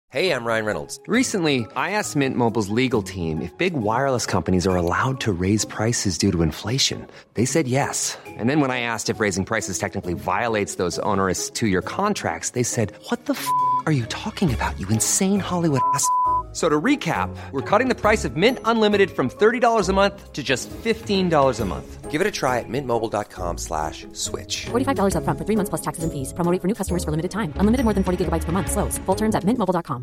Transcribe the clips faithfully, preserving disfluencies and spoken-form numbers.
Hey, I'm Ryan Reynolds. Recently, I asked Mint Mobile's legal team if big wireless companies are allowed to raise prices due to inflation. They said yes. And then when I asked if raising prices technically violates those onerous two-year contracts, they said, "What the f*** are you talking about, you insane Hollywood ass?" So to recap, we're cutting the price of Mint Unlimited from thirty dollars a month to just fifteen dollars a month. Give it a try at mintmobile.com slash switch. forty-five dollars up front for three months plus taxes and fees. Promo rate for new customers for limited time. Unlimited more than forty gigabytes per month. Slows full terms at mint mobile dot com.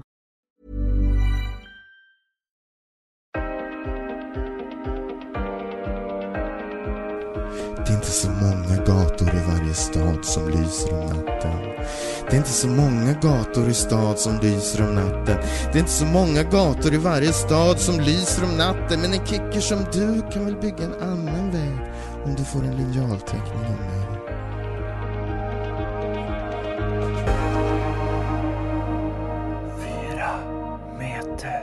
Det är inte så många gator i varje stad som lyser om natten. Det är inte så många gator i stad som lyser om natten. Det är inte så många gator i varje stad som lyser om natten. Men en kicker som du kan väl bygga en annan väg om du får en linjalteckning av mig. Fyra meter.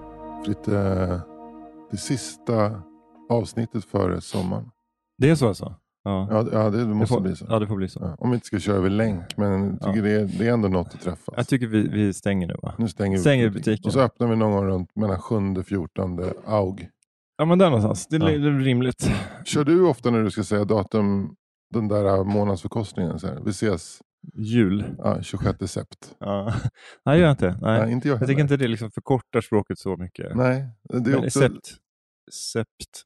Lite det sista avsnittet före sommaren. Det är så alltså? Ja, ja, ja det, det måste det får, bli så. Ja, det får bli så. Ja. Om vi inte ska köra över länk, men jag tycker ja. det, är, det är ändå något att träffas. Jag tycker vi, vi stänger nu, va? Nu stänger, stänger vi butiken. Och så öppnar vi någon gång runt mellan sjunde och fjortonde aug. Ja, men där någonstans. Det är, ja. det är rimligt. Kör du ofta när du ska säga datum, den där månadsförkostningen? Så här. Vi ses. Jul. Ja, tjugosjätte sept. Ja. Nej, gör jag inte. Nej. Nej, inte jag, jag tycker inte det liksom förkortar språket så mycket. Nej, det är också... Sept. Sept.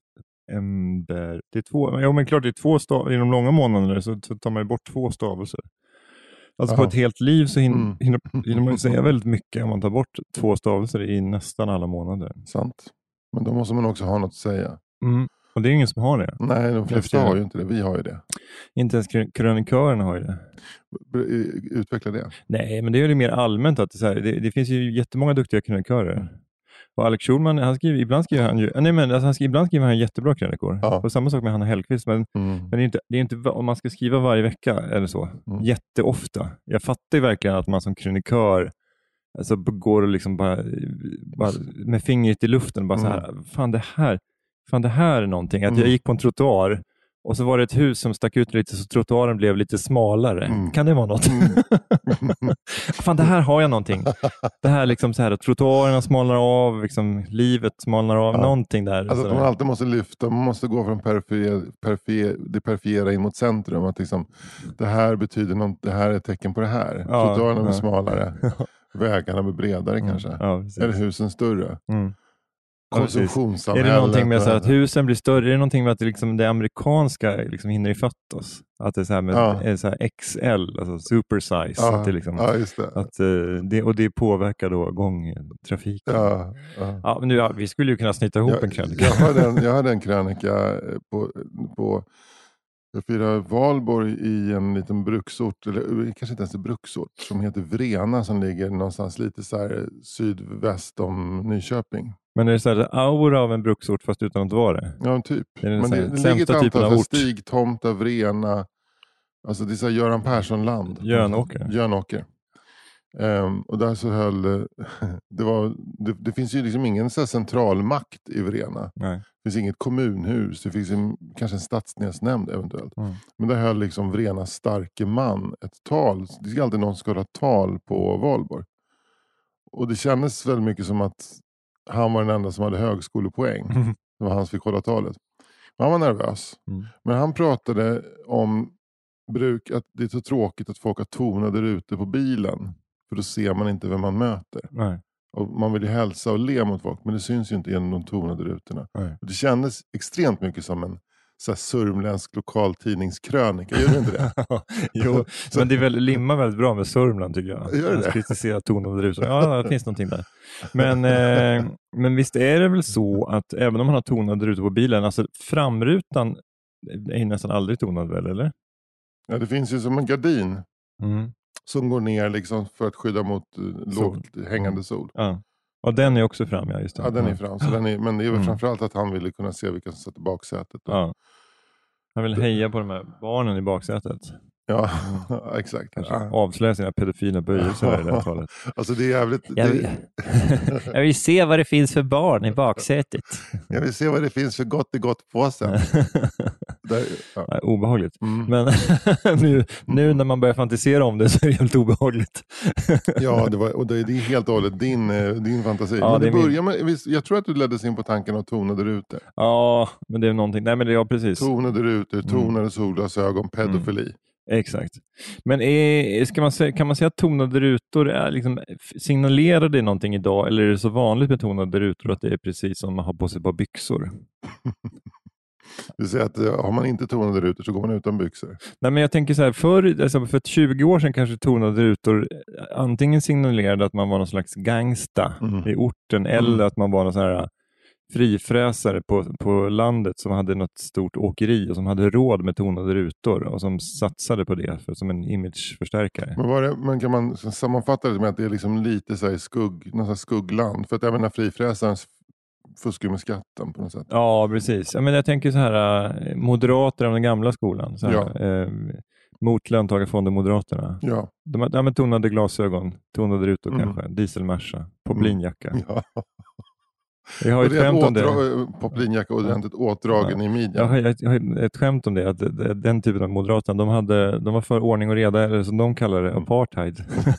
Ember. Det är två, ja, men klart det är två stav, i de långa månaderna så, så tar man ju bort två stavelser. Alltså Aha. på ett helt liv så hin, mm. hinner, hinner man ju säga väldigt mycket om man tar bort två stavelser i nästan alla månader. Sant. Men då måste man också ha något att säga. Mm. Och det är ingen som har det. Nej, de flesta Efter, har ju inte det. Vi har ju det. Inte ens krönikörerna har ju det. Utveckla det. Nej, men det är ju mer allmänt att det, så här, det, det finns ju jättemånga duktiga krönikörer. Och Alex Schulman, han skriver, ibland skriver han ju, nej men alltså han skriver, ibland skriver han jättebra krönikor. Ja. Och samma sak med Hanna Hellqvist, men, mm. men det är inte, det är inte, om man ska skriva varje vecka eller så, mm. jätteofta. Jag fattar ju verkligen att man som krönikör alltså går och liksom bara, bara med fingret i luften bara mm. så här, fan det här, fan det här är någonting. Att mm. jag gick på en trottoar och så var det ett hus som stack ut lite så trottoaren blev lite smalare. Mm. Kan det vara något? Mm. Fan, det här har jag någonting. Det här liksom så här att trottoarerna smalnar av, liksom, livet smalnar av, ja. Någonting där. Alltså att man alltid måste lyfta, man måste gå från perifer, perifer, det perifera in mot centrum. Att liksom, det här betyder något, det här är ett tecken på det här. Ja, trottoarerna blir ja. smalare, vägarna blir bredare mm. kanske. Ja, eller husen större. Mm. Konsumtionssamhället. Är det någonting med så här, att husen blir större? Är det någonting med att det, liksom, det amerikanska liksom hinner ifatt oss? Att det är så här med ja. är så här X L, alltså super size. Ja. Att det liksom, ja, just det. Att, uh, det. Och det påverkar då gångtrafiken. Ja, ja. Ja, men nu, ja, vi skulle ju kunna snitta ihop jag, en krönika. Jag hade en, jag hade en krönika på... på Jag firar valborg i en liten bruksort, eller kanske inte ens en bruksort, som heter Vrena, som ligger någonstans lite så här sydväst om Nyköping. Men är det så här aura av en bruksort fast utan att vara det? Ja, typ. Det men det, det ligger ett antal Stig, Tomta, Vrena, alltså det är så här Göran Persson-land. Jönåker. Jönåker. Um, och där så höll det, var, det, det finns ju liksom ingen så här centralmakt i Vrena. Nej. Det finns inget kommunhus, det finns en, kanske en stadsdelsnämnd eventuellt. Mm. Men där höll liksom Vrenas starke man ett tal. Det är alltid någon som ska ha tal på valborg. Och det kändes väldigt mycket som att han var den enda som hade högskolepoäng. Mm. Det var han som fick hålla talet. Men han var nervös. Mm. Men han pratade om bruk, att det är så tråkigt att folk har tonader ute på bilen. För då ser man inte vem man möter. Nej. Och man vill ju hälsa och le mot folk. Men det syns ju inte genom de tonade rutorna. Och det kändes extremt mycket som en så här sörmländsk lokaltidningskrönika. Gör det inte det? Jo, så, men det är väl, limmar väldigt bra med Sörmland tycker jag. Gör det? Att kritisera tonade rutor. Ja, det finns någonting där. Men, eh, men visst är det väl så att även om man har tonade rutor på bilen, alltså framrutan är nästan aldrig tonad väl, eller? Ja, det finns ju som en gardin. Mm. Som går ner liksom för att skydda mot uh, lågt hängande sol. Ja. Och den är också fram, ja just det. Ja, den är fram. Så den är, men det är väl mm. framförallt att han ville kunna se vilka som satt i baksätet. Ja. Han vill heja på de här barnen i baksätet. Ja, mm. exakt. Kanske ja. avslöja sina pedofila böjelser i det här talet. Alltså det är jävligt... Jag vill, det... jag vill se vad det finns för barn i baksätet. Jag vill se vad det finns för gott i gott påsen. Där, ja. Nej, obehagligt. Mm. Men nu, nu när man börjar fantisera om det så är det helt obehagligt. Ja, det, var, och det, det är helt och hållet din, eh, din fantasi. Ja, men det, det det är börjar med, visst, jag tror att du leddes in på tanken av tonade rutor. Ja, men det är någonting. Nej, men det är ja, precis. Tonade rutor, tonade solglasögon, pedofili. Mm. Exakt. Men är, ska man säga, kan man säga att tonade rutor är liksom, signalerar det någonting idag, eller är det så vanligt med tonade rutor att det är precis som man har på sig på byxor? Du säger att har man inte tonade rutor så går man utan byxor. Nej, men jag tänker så här, för, alltså för tjugo år sedan kanske tonade rutor antingen signalerade att man var någon slags gangsta mm. i orten, mm. eller att man var någon sån här frifräsare på, på landet som hade något stort åkeri och som hade råd med tonade rutor och som satsade på det för, som en imageförstärkare. Men, var det, men kan man sammanfatta det med att det är liksom lite så här skugg, någon så här skuggland? För att även när frifräsaren fuskar med skatten på något sätt. Ja, precis. Jag, menar, jag tänker så här, moderater av den gamla skolan. Så här, ja. eh, mot löntagarfonder Moderaterna. Ja. De har ja, tonade glasögon, tonade rutor mm. kanske, dieselmärsa, poplinjacka. Mm. Ja. Jag har ett skämt om det. Poplinjacka och ordentligt åtdragen ja. i midjan. Jag har, jag har ett skämt om det. Att den typen av moderaterna, de, hade, de var för ordning och reda, eller som de kallar det, apartheid.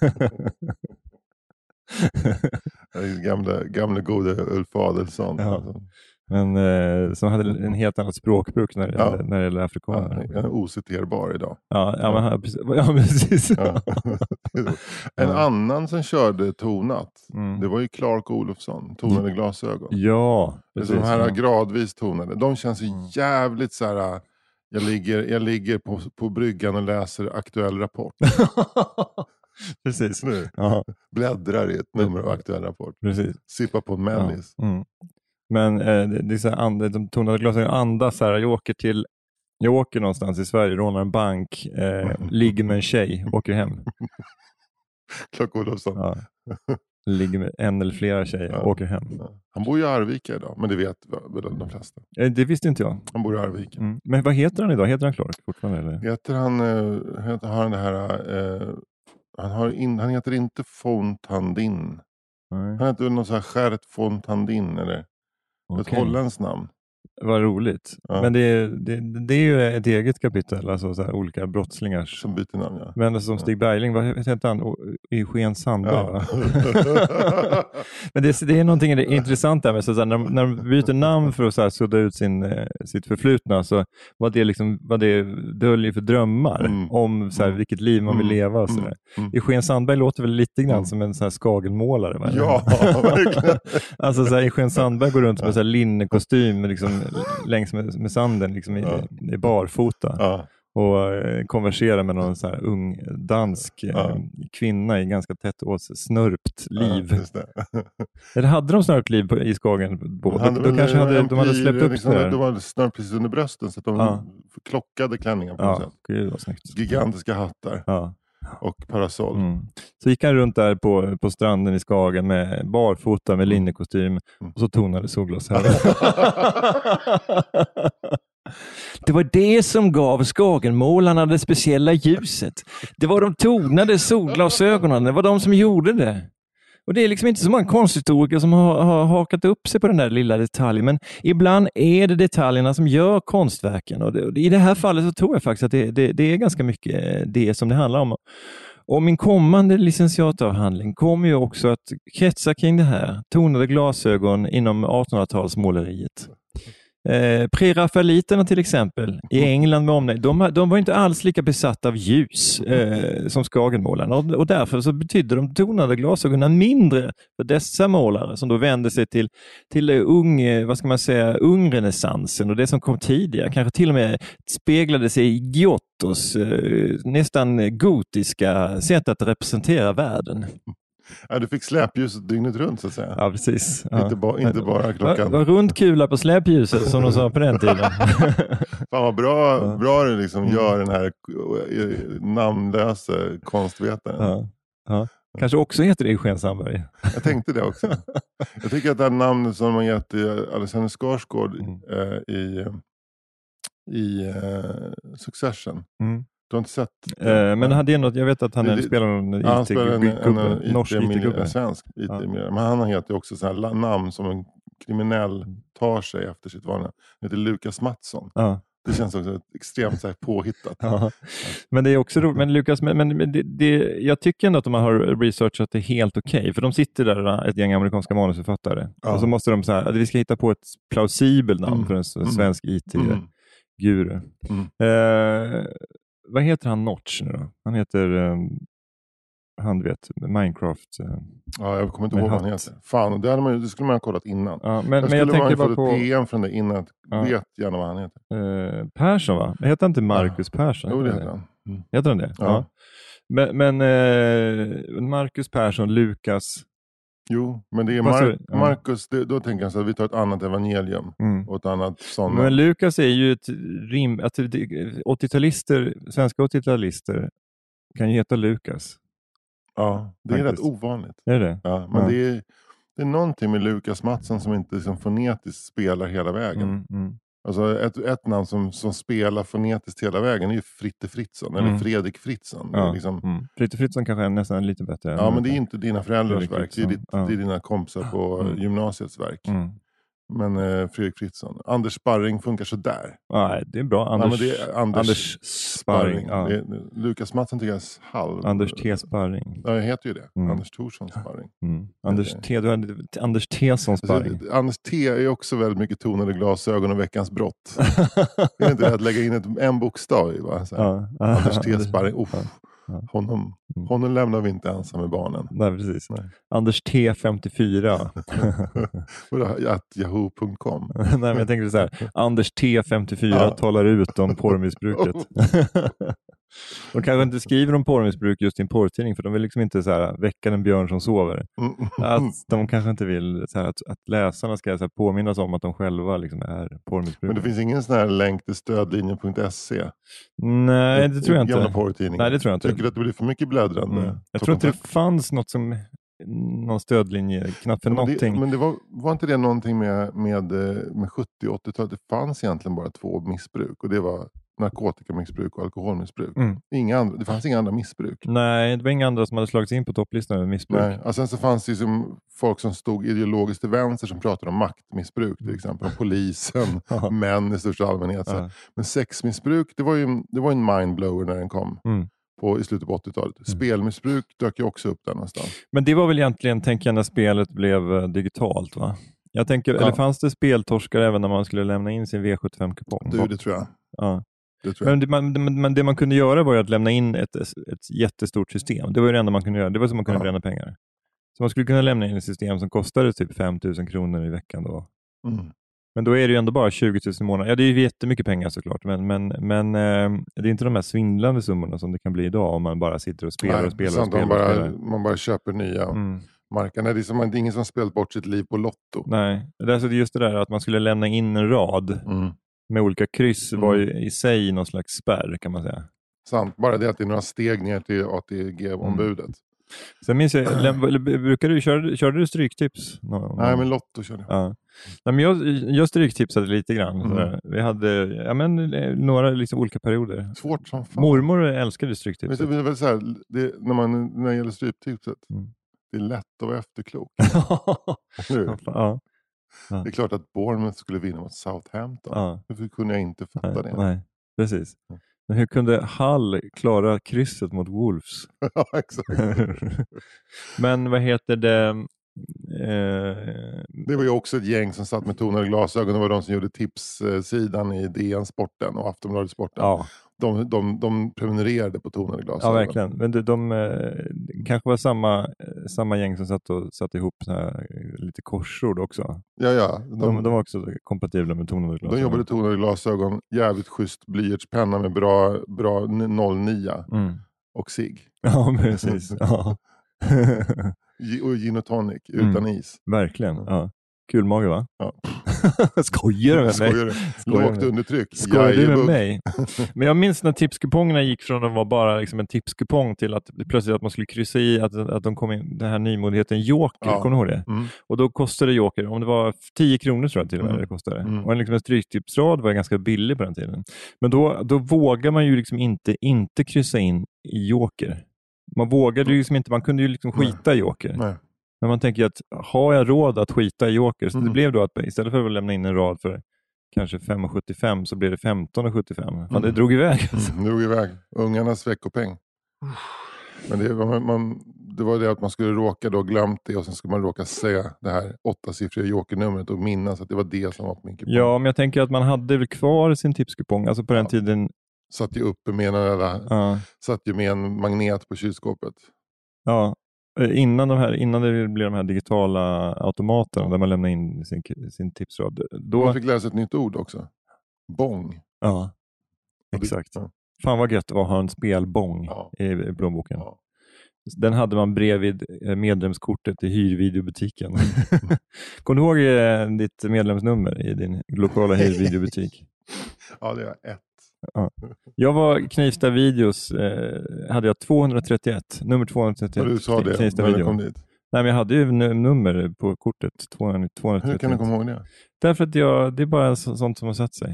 gamla, gamla gode Ulf Adelsohn. Ja. Alltså. Men eh, som hade en helt annat språkbruk när, ja. när det gäller afrikaner. Ja, ociterbar idag. Ja, ja, men, ja precis. Ja. En ja. annan som körde tonat, mm. det var ju Clark Olofsson, tonade glasögon. Ja, precis. De här ja. gradvis tonade. De känns ju jävligt så här. Jag ligger, jag ligger på, på bryggan och läser Aktuell Rapport. Precis. Nu. Ja. Bläddrar i ett nummer av Aktuell Rapport. Precis. Sippa på en mellis. Ja. Mm. Men eh, det, det är så här, and, de tonade glasögon andas så här, jag åker till jag åker någonstans i Sverige, rånar en bank, eh, ligger med en tjej, åker hem. Clark Olofsson. Ja. Ligger med en eller flera tjejer, ja. åker hem. Ja. Han bor i Arvika idag, men det vet väl de flesta. Eh, det visste inte jag. Han bor i Arvika. Mm. Men vad heter han idag? Heter han Clark fortfarande? Eller? Heter han, äh, heter, har han det här... Äh, han, har in, han heter inte Fontandin. Nej. Han heter någon så här Gert Fontandin eller... Okay. Ett holländskt namn. Vad roligt. Ja. Men det, det, det är ju ett eget kapitel, alltså så här, olika brottslingar. Som byter namn, ja. Men som Stig Bergling, vad heter han? Eugen Sandberg, ja. Va? Men det, det är någonting det är intressant där med, så, så här, när, när de byter namn för att så här, sudda ut sin, sitt förflutna, så vad det, liksom, vad det döljer för drömmar mm. om så här, vilket liv man vill leva och så där. Mm. Eugen Sandberg låter väl lite grann mm. som en så här skagelmålare. Va? Ja, verkligen. Alltså så här, Eugen Sandberg går runt med så här linnekostym liksom, längs med, med sanden liksom, i, ja. i barfota. Ja. Och eh, konversera med någon så här ung dansk eh, ja. kvinna i ganska tätt åt snörpt liv. Ja, just det. Eller hade de snörpt liv på, i Skagen? Då, då, då kanske hade, de hade släppt upp liksom, det där. De hade snörpt precis under brösten så att de ja. klockade klänningar på ja. något sätt. Gud, vad snyggt. Gigantiska hattar. Ja. Och parasoll. Mm. Så gick han runt där på, på stranden i Skagen med barfota med linnekostym mm. och så tonade solglasögon. Det var det som gav Skagenmålarna det speciella ljuset. Det var de tonade solglasögonen. Det var de som gjorde det. Och det är liksom inte så många konsthistoriker som har, har hakat upp sig på den där lilla detaljen. Men ibland är det detaljerna som gör konstverken. Och, det, och i det här fallet så tror jag faktiskt att det, det, det är ganska mycket det som det handlar om. Och min kommande licentiatavhandling kommer ju också att kretsa kring det här. Tonade glasögon inom artonhundratalsmåleriet. Eh, Prerafaeliterna till exempel i England med omnejd, de, de var inte alls lika besatta av ljus eh, som Skagenmålarna och, och därför så betydde de tonade glasögonen mindre för dessa målare som då vände sig till, till ung, vad ska man säga, ungrenässansen och det som kom tidigare, kanske till och med speglade sig i Giottos eh, nästan gotiska sätt att representera världen. Ja, du fick släpljuset dygnet runt så att säga. Ja, precis. Ja. Inte, ba, inte bara klockan. Var, var rundkula på släpljuset som de sa på den tiden. Fan vad bra, ja. bra det liksom gör den här namnlösa konstvetaren. Ja. Ja. Kanske också heter det Eugen Sandberg. Jag tänkte det också. Jag tycker att det här namnet som man gett i Alexander Skarsgård mm. eh, i, i eh, Succession. Mm. Du har inte sett eh, men hade något, jag vet att han det, spelar någon I T-gubbe, norsk I T-gubbe. Svensk I T, ja. Men han heter också så här namn som en kriminell tar sig efter sitt vanliga. Han heter Lukas Mattsson. Ja. Det känns också extremt så här, påhittat. Ja. Men det är också roligt. Men Lukas, men, men det, det, jag tycker ändå att de har researchat det helt okej. Okay, för de sitter där, ett gäng amerikanska manusförfattare. Ja. Och så måste de så här, vi ska hitta på ett plausibelt namn mm. för en svensk I T-guru. Mm. Mm. Eh, vad heter han Notch nu då? Han heter... Eh, han vet, Minecraft. Eh, ja, jag kommer inte ihåg vad han heter. Fan, det, hade man, det skulle man ha kollat innan. Ja, men, men jag tänker bara på... P M från det innan. Ja. Vet gärna vad han heter. Eh, Persson va? Heter inte Marcus ja. Persson? Jo, det heter han. Mm. Heter han det? Ja. ja. Men, men eh, Marcus Persson, Lukas... Jo, men det är Mar- ja. Marcus, det, då tänker jag så att vi tar ett annat evangelium mm. och ett annat sånt. Men Lukas är ju ett rim... Att åttio-talister, svenska åttio-talister kan ju heta Lukas. Ja, det är Faktiskt. Rätt ovanligt. Är det? Ja, men ja. Det, är, det är någonting med Lukas Mattsson som inte liksom fonetiskt spelar hela vägen. Mm, mm. Alltså ett, ett namn som, som spelar fonetiskt hela vägen är ju Fritte Fritzson, mm. eller Fredrik Fritzson. Ja. Liksom... Mm. Fritte Fritzson kanske är nästan lite bättre. Ja, men det är inte dina föräldrars verk. Det är, ditt, ja. det är dina kompisar på mm. gymnasiets verk. Mm. Men eh, Fredrik Fritzson. Anders Sparring funkar så där. Nej, det är bra. Anders, ja, det är Anders, Anders Sparring. Ja. Det är, Lukas Mattsson tycker jag är halv. Anders T. Sparring. Ja, jag heter ju det. Mm. Anders Thorsson Sparring. Mm. Anders T. Du hade, Anders T. som Sparring. Alltså, Anders T. är också väldigt mycket tonade glasögon och veckans brott. Det är inte det att lägga in ett, en bokstav i. Va? Så ja. Anders T. Sparring. Uff. Ja. Honom, honom lämnar vi inte ensam med barnen. Nej, precis. Nej. Anders T femtiofyra. Att yahoo punkt com. Nej, men jag tänkte så här. Anders T femtiofyra ja. Talar ut om porrmissbruket. De kanske inte skriver om porrmissbruk just i en porrtidning, för de vill liksom inte så här, väcka en björn som sover. Att de kanske inte vill så här, att, att läsarna ska så här, påminnas om att de själva liksom är porrmissbrukare. Men det finns ingen sån här länk till stödlinjen punkt se? Nej, det tror jag inte. Nej, det tror jag inte. Tycker du att det blir för mycket bläddrande? Mm. Jag tror inte det fanns något som någon stödlinje, knappt för ja, men någonting. Det, men det var, var inte det någonting med, med, med sjuttio- och åttio-talet? Det fanns egentligen bara två missbruk, och det var narkotikamissbruk och alkoholmissbruk. Mm. Inga andra, det fanns inga andra missbruk. Nej, det var inga andra som hade slagits in på topplistan med missbruk. Nej, och sen så fanns det liksom folk som stod ideologiskt till vänster som pratade om maktmissbruk till exempel. Om polisen, män i största allmänhet. Ja. Men sexmissbruk, det var ju det var en mindblower när den kom. Mm. På, i slutet på åttio-talet. Mm. Spelmissbruk dök ju också upp där någonstans. Men det var väl egentligen, tänker jag, när spelet blev uh, digitalt, va? Jag tänker, ja. Eller fanns det speltorskar även när man skulle lämna in sin V sjuttiofem-kupong? Du, det tror jag. Ja. Det tror jag. Men, det, man, men det man kunde göra var ju att lämna in ett, ett jättestort system. Det var ju det enda man kunde göra. Det var så man kunde ja. bränna pengar. Så man skulle kunna lämna in ett system som kostade typ fem tusen kronor i veckan då. Mm. Men då är det ju ändå bara tjugo tusen i månaden. Ja, det är ju jättemycket pengar såklart. Men, men, men eh, det är inte de här svindlande summorna som det kan bli idag om man bara sitter och spelar. Nej, och spelar, och spelar, bara, och spelar. Man bara köper nya mm. marknader. Det är, som, det är ingen som spelat bort sitt liv på Lotto. Nej, det är alltså just det där att man skulle lämna in en rad mm. med olika kryss var ju i sig någon slags spärr, kan man säga. Sant, bara det att det är några steg ner till A T G-ombudet. Mm. Sen minns jag, brukar du, körde, körde du stryktips? Någon, Nej, men Lotto körde jag. Ja. Nej, men jag, jag stryktipsade lite grann. Mm. Vi hade ja, men, några liksom, olika perioder. Svårt som fan. Mormor älskade stryktipset. Men det är väl så här, det, när, man, när det gäller stryktipset, mm. det är lätt att vara efterklok. ja, ja. Det är klart att Bournemouth skulle vinna mot Southampton. Ja. Hur kunde jag inte fatta nej, det? Nej, precis. Men hur kunde Hull klara krysset mot Wolves? Ja, exakt. Men vad heter det? Eh... Det var ju också ett gäng som satt med tonade glasögon. Det var de som gjorde tipssidan i D N-sporten och Aftonbladet sporten. Ja. De, de, de prenumererade på tonade glasögon. Ja, verkligen. Men de, de eh, kanske var samma, samma gäng som satt och satte ihop så här, lite korsord också. Ja, ja. De, de, de var också kompatibla med tonade glasögon. De jobbade tonade glasögon, jävligt schysst blyertspenna med bra, bra noll nio mm. och sig. Ja, precis. Ja. Och gin och tonic utan mm. is. Verkligen, ja. Kul mage, va? Ja. Skojar du med mig? Skojar du? Lågt undertryck. Skojar du med mig? Men jag minns när tipskupongerna gick från att vara bara liksom en tipskupong till att plötsligt att man skulle kryssa i att, att de kom in, den här nymodigheten Joker, ja. Kommer du ihåg det? Mm. Och då kostade Joker, om det var tio kronor tror jag till och med mm. det kostade. Mm. Och en, liksom en stryktipsrad var ganska billig på den tiden. Men då, då vågar man ju liksom inte, inte kryssa in i Joker. Man vågade ju liksom inte, man kunde ju liksom skita i Joker. Nej. Men man tänker att har jag råd att skita i Joker? Så mm. det blev då att istället för att lämna in en rad för kanske fem komma sjuttiofem så blev det femton komma sjuttiofem. Fan, mm. det drog iväg. Alltså. Mm, det drog iväg. Ungarnas veckopeng. Men det, man, man, det var det att man skulle råka då glömt det och sen skulle man råka säga det här åttasiffriga jokernumret och minnas att det var det som var på min kupong. Ja, men jag tänker att man hade väl kvar sin tipskupong. Alltså på ja. den tiden... Satt ju uppe med en, ja. satt ju med en magnet på kylskåpet. Ja, innan, de här, innan det blev de här digitala automaterna där man lämnar in sin, sin tipsrad. Då... Man fick lära sig ett nytt ord också. Bong. Ja, exakt. Ja. Fan vad gött att ha en spelbong ja. i, i plånboken. Ja. Den hade man bredvid medlemskortet i hyrvideobutiken. Mm. Kommer du ihåg eh, ditt medlemsnummer i din lokala hyrvideobutik? Ja, det är ett. Ja. Jag var Knivsta Videos, eh, hade jag tvåhundratrettioett, nummer tvåhundratrettioett. Ja, du sa det Knivsta när du kom dit. Nej, men jag hade ju n- nummer på kortet, tvåhundratrettioett. Hur kan du komma ihåg det? Därför att jag, det är bara så, sånt som har satt sig.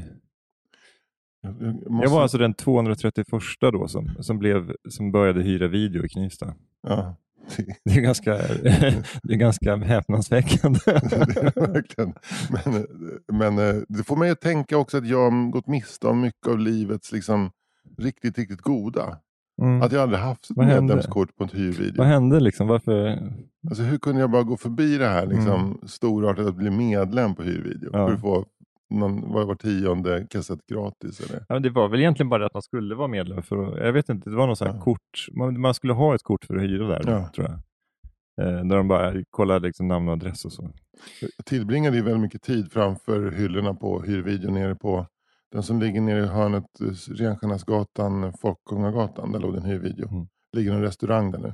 Jag, jag, måste... jag var alltså den tvåhundratrettioförsta då som, som, blev, som började hyra video i Knivsta. Ja. Det är ganska, det är ganska häpnadsväckande. Det är verkligen. Men, men det får mig att tänka också att jag har gått miste om mycket av livets liksom, riktigt, riktigt goda. Mm. Att jag aldrig haft ett medlemskort på ett hyrvideo. Vad hände liksom? Varför? Alltså, hur kunde jag bara gå förbi det här liksom, mm. storartat att bli medlem på hyrvideo? Ja. För att få någon, var, var tionde kassett gratis eller? Ja, det var väl egentligen bara att man skulle vara medlem för att, jag vet inte, det var någon sån här ja. kort, man, man skulle ha ett kort för att hyra där ja. tror jag. Eh, där de bara kollade liksom namn och adress och så. Jag tillbringade ju väldigt mycket tid framför hyllorna på hyrvideo nere på den som ligger nere i hörnet Renstjärnasgatan, Folkungagatan, där låg en hyrvideo. Mm. Ligger en restaurang där nu.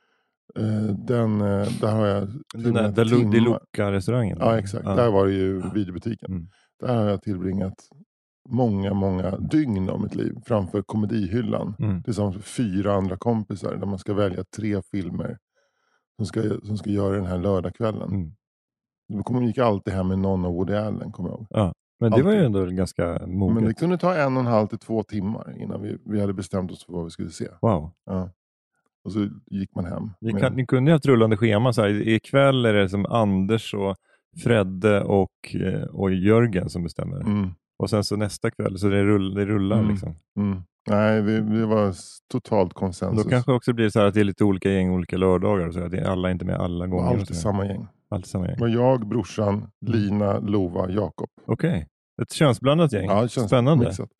Uh, den, uh, där har jag den där, där timmar. Det Luca-restaurangen? Ja, exakt. Ja. Där var det ju videobutiken. Mm. Där har jag tillbringat många, många dygn av mitt liv framför komedihyllan. Mm. Det är som fyra andra kompisar där man ska välja tre filmer som ska, som ska göra den här lördagskvällen. Mm. Det gick alltid hem med någon av Woody Allen, kommer jag ihåg. Ja. Men det alltid. Var ju ändå ganska moget. Men det kunde ta en och en halv till två timmar innan vi, vi hade bestämt oss för vad vi skulle se. Wow. Ja. Och så gick man hem. Ni, kan, ni kunde ju ha ett rullande schema. Så här, ikväll är det som Anders och Fredde och, och Jörgen som bestämmer. Mm. Och sen så nästa kväll så det, rull, det rullar mm. liksom. Mm. Nej, det, det var totalt konsensus. Då kanske också blir det så här att det är lite olika gäng, olika lördagar. Så att det är alla inte med alla gånger. Och alltid samma gäng. Alltid samma gäng. Det var jag, brorsan, Lina, Lova, Jakob. Okej. Okay. Ett könsblandat gäng. Ja, köns- Spännande. Mixat.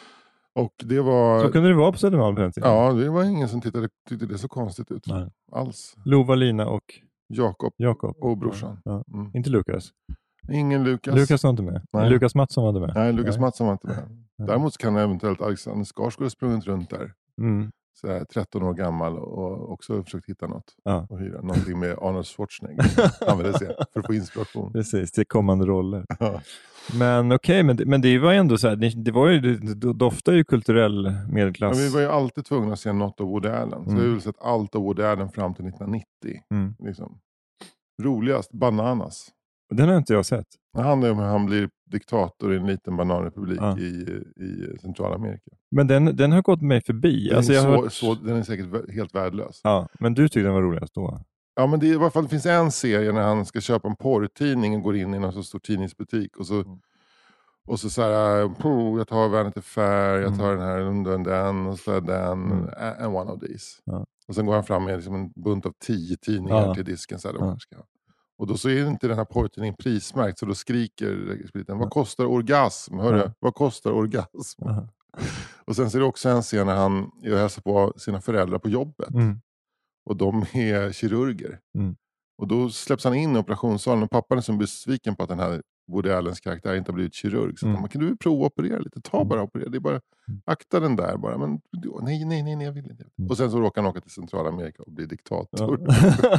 Och det var... Så kunde det vara på Södermalm på den tiden? Ja, det var ingen som tittade, tyckte det så konstigt ut. Nej. Alls. Lova, Lina och... Jakob. Jakob. Och brorsan. Ja. Mm. Inte Lukas? Ingen Lukas. Lukas var inte med? Nej. Lukas Mattsson var inte med? Nej, Lukas Nej. Mattsson var inte med. Däremot kan eventuellt Alexander Skarsgård ha sprungit runt där. Mm. Så här, tretton år gammal och också försökt hitta något. Ja. Och hyra någonting med Arnold Schwarzenegger. Han vill se för att få inspiration. Precis, till kommande roller. Ja. Men okej, okay, men, men det var ju ändå så här, det, det var ju, det doftar ju kulturell medelklass. Ja, vi var ju alltid tvungna att se något av Woody Allen. Så mm. vi har ju sett allt av Woody Allen fram till nittonhundranittio. Mm. Liksom. Roligast, Bananas. Den har inte jag sett. Det handlar om hur han blir diktator i en liten bananrepublik ja. i, i Centralamerika. Men den, den har gått mig förbi. Den, alltså är jag så, har... så, den är säkert helt värdelös. Ja, men du tyckte den var roligast då? Ja, men det, i alla fall, det finns en serie när han ska köpa en porrtidning och går in i någon så stor tidningsbutik. Och så, mm. och så, så här, jag tar Vanity Fair, jag tar mm. den här den, den och så den, mm. and one of these. Ja. Och sen går han fram med liksom en bunt av tio tidningar ja. till disken. Så här, ja. ska. Och då så är inte den här porrtidningen prismärkt, så då skriker spriten, vad kostar orgasm? Hörru, ja. vad kostar orgasm? Ja. Och sen så är det också en scen när han är och hälsar på sina föräldrar på jobbet. Mm. Och de är kirurger. Mm. Och då släpps han in i operationssalen och pappan är så besviken på att den här Woody Allens karaktär inte har blivit kirurg. Så mm. man kan du prova operera lite? Ta bara operera. Det är bara, akta den där bara. Men nej, nej, nej, nej jag vill inte. Mm. Och sen så råkar han åka till Centralamerika och bli diktator. Ja.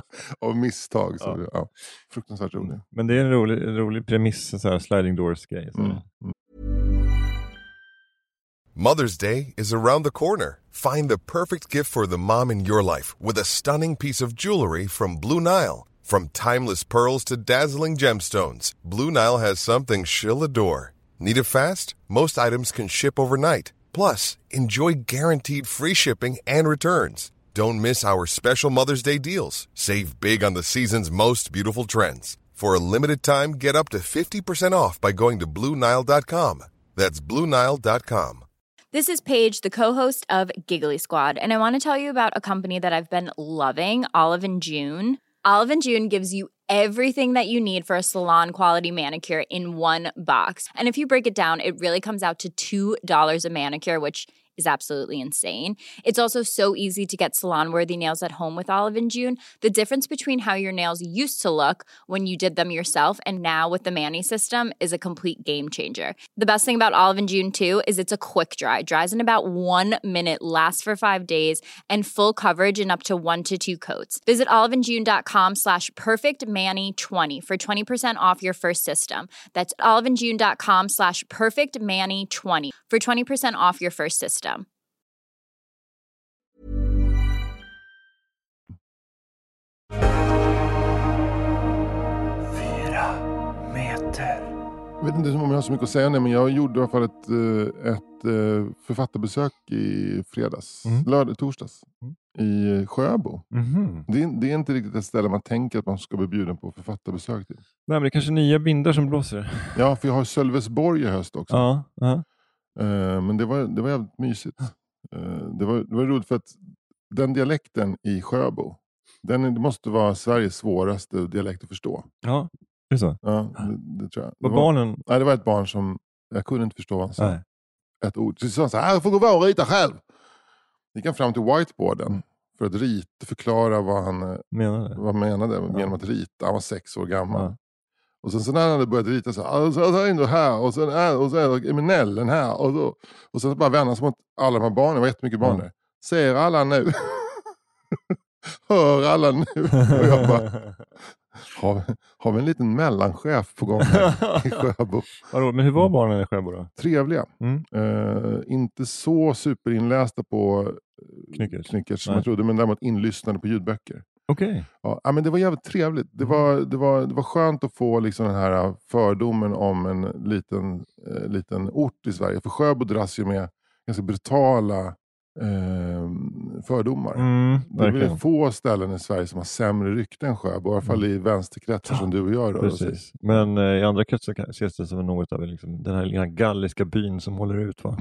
Av misstag. Så, ja. Ja, fruktansvärt roligt. Men det är en rolig, en rolig premiss, så här sliding doors-grej. Mm. Mm. Mother's Day is around the corner. Find the perfect gift for the mom in your life with a stunning piece of jewelry from Blue Nile. From timeless pearls to dazzling gemstones, Blue Nile has something she'll adore. Need it fast? Most items can ship overnight. Plus, enjoy guaranteed free shipping and returns. Don't miss our special Mother's Day deals. Save big on the season's most beautiful trends. For a limited time, get up to fifty percent off by going to blue nile dot com. That's blue nile dot com. This is Paige, the co-host of Giggly Squad, and I want to tell you about a company that I've been loving, Olive and June. Olive and June gives you everything that you need for a salon-quality manicure in one box. And if you break it down, it really comes out to two dollars a manicure, which is absolutely insane. It's also so easy to get salon-worthy nails at home with Olive and June. The difference between how your nails used to look when you did them yourself and now with the Mani system is a complete game changer. The best thing about Olive and June, too, is it's a quick dry. Dries in about one minute, lasts for five days, and full coverage in up to one to two coats. Visit oliveandjune.com slash perfectmani20 for twenty percent off your first system. That's oliveandjune.com slash perfectmani20 for twenty percent off your first system. Fyra meter. Jag vet inte om jag har så mycket att säga nu, men jag gjorde i alla fall ett, eh, ett eh, författarbesök i fredags, Mm. lördag, torsdags, i Sjöbo. Mhm. Det är, det är inte riktigt ett ställe man tänker att man ska bli bjuden på författarbesök till. Nej, men det är kanske nya vindar som blåser. Ja, för jag har Sölvesborg i höst också. Ja, ja. Eh, men det var, det var jävligt mysigt. Eh, det, var, det var roligt för att den dialekten i Sjöbo, den är, det måste vara Sveriges svåraste dialekt att förstå. Ja, det är så. Ja, det, det tror jag. Var Det barnen... Nej, det var ett barn som jag kunde inte förstå vad han sa. Nej. Ett ord. Så sa han så här, jag får gå och rita själv. Gick han fram till whiteboarden för att rita, förklara vad han, eh, Menar det? vad han menade Ja. genom att rita. Han var sex år gammal. Ja. Och sen så när han hade börjat rita så här, så är det här och sen är, och så är det eminellen här. Och, så, och sen bara vände han sig mot alla de här barnen, det var jättemycket barn Ja. där. Ser alla nu? Hör alla nu? Och jag bara, har vi, har vi en liten mellanchef på gång här i Sjöbo? Vadå, men hur var barnen i Sjöbo då? Trevliga. Mm. Eh, inte så superinlästa på Knyckers. Knyckers som Nej. jag trodde, men däremot inlyssnade på ljudböcker. Okej. Ja, ja, men det var jävligt trevligt. Det var, det var, det var skönt att få liksom den här fördomen om en liten, eh, liten ort i Sverige. För Sjöbo dras ju med ganska brutala eh, fördomar. Mm, Det är verkligen. väl få ställen i Sverige som har sämre rykte än Sjöbo. I alla fall i vänsterkretsar som du och jag rör oss i. Precis. Men eh, i andra kretsar kan- ses det som något av liksom, den här lilla galliska byn som håller ut, va?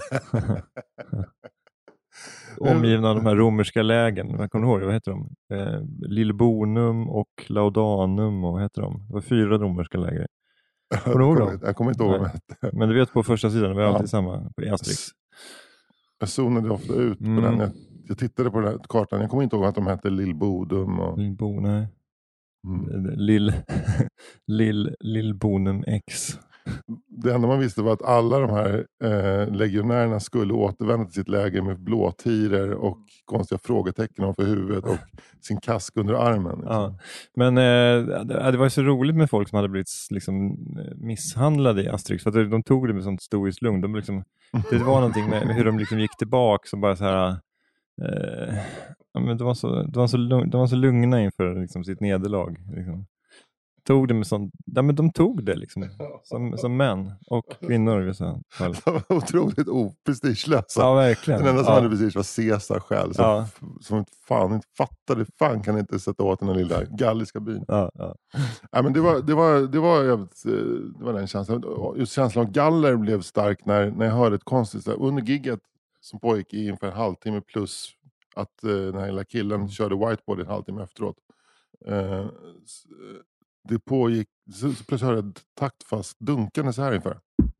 Omgivna av de här romerska lägen. Vad kommer du ihåg? Vad heter de? Eh, Lillbonum och Laudanum och vad heter de? Det var fyra romerska läger. Kommer du ihåg dem? Jag kommer inte ihåg vad de hette. Men du vet på första sidan, det var Ja. alltid samma på Asterix. Jag zonade ofta ut på Mm. den. Jag, jag tittade på den här kartan. Jag kommer inte ihåg att de hette Lillbodum. Och, Lillbo, nej. mm. Lill, Lill, Lillbonum X. Det enda man visste var att alla de här eh, legionärerna skulle återvända till sitt läger med blåtiror och konstiga frågetecken ovanför huvudet och sin kask under armen. Liksom. Ja. Men eh, det, det var ju så roligt med folk som hade blivit liksom, misshandlade i Asterix. För att de tog det med sånt stoiskt lugn. De liksom, det var någonting med, med hur de liksom gick tillbaka och bara så här... Eh, ja, men de, var så, de, var så lugn, de var så lugna inför liksom, sitt nederlag. Liksom. Tog det med sånt, ja, men de tog det liksom, som, som män och kvinnor. I så fall. De var otroligt oprestigelösa. Ja, verkligen. Den enda som Ja. hade prestige var Caesar själv. Som, Ja. som fan inte fattade. Fan kan inte sätta åt den här lilla galliska byn. Ja, ja. Ja, men det var, det var, det var, jävligt, eh, det var den känslan. Just känslan av galler blev stark när, när jag hörde ett konstigt. Under gigget som pågick i ungefär en halvtimme plus att eh, den här lilla killen körde whiteboard en halvtimme efteråt. Eh, s- det pågick, så, så plötsligt hörde jag ett taktfast dunkande så här inför.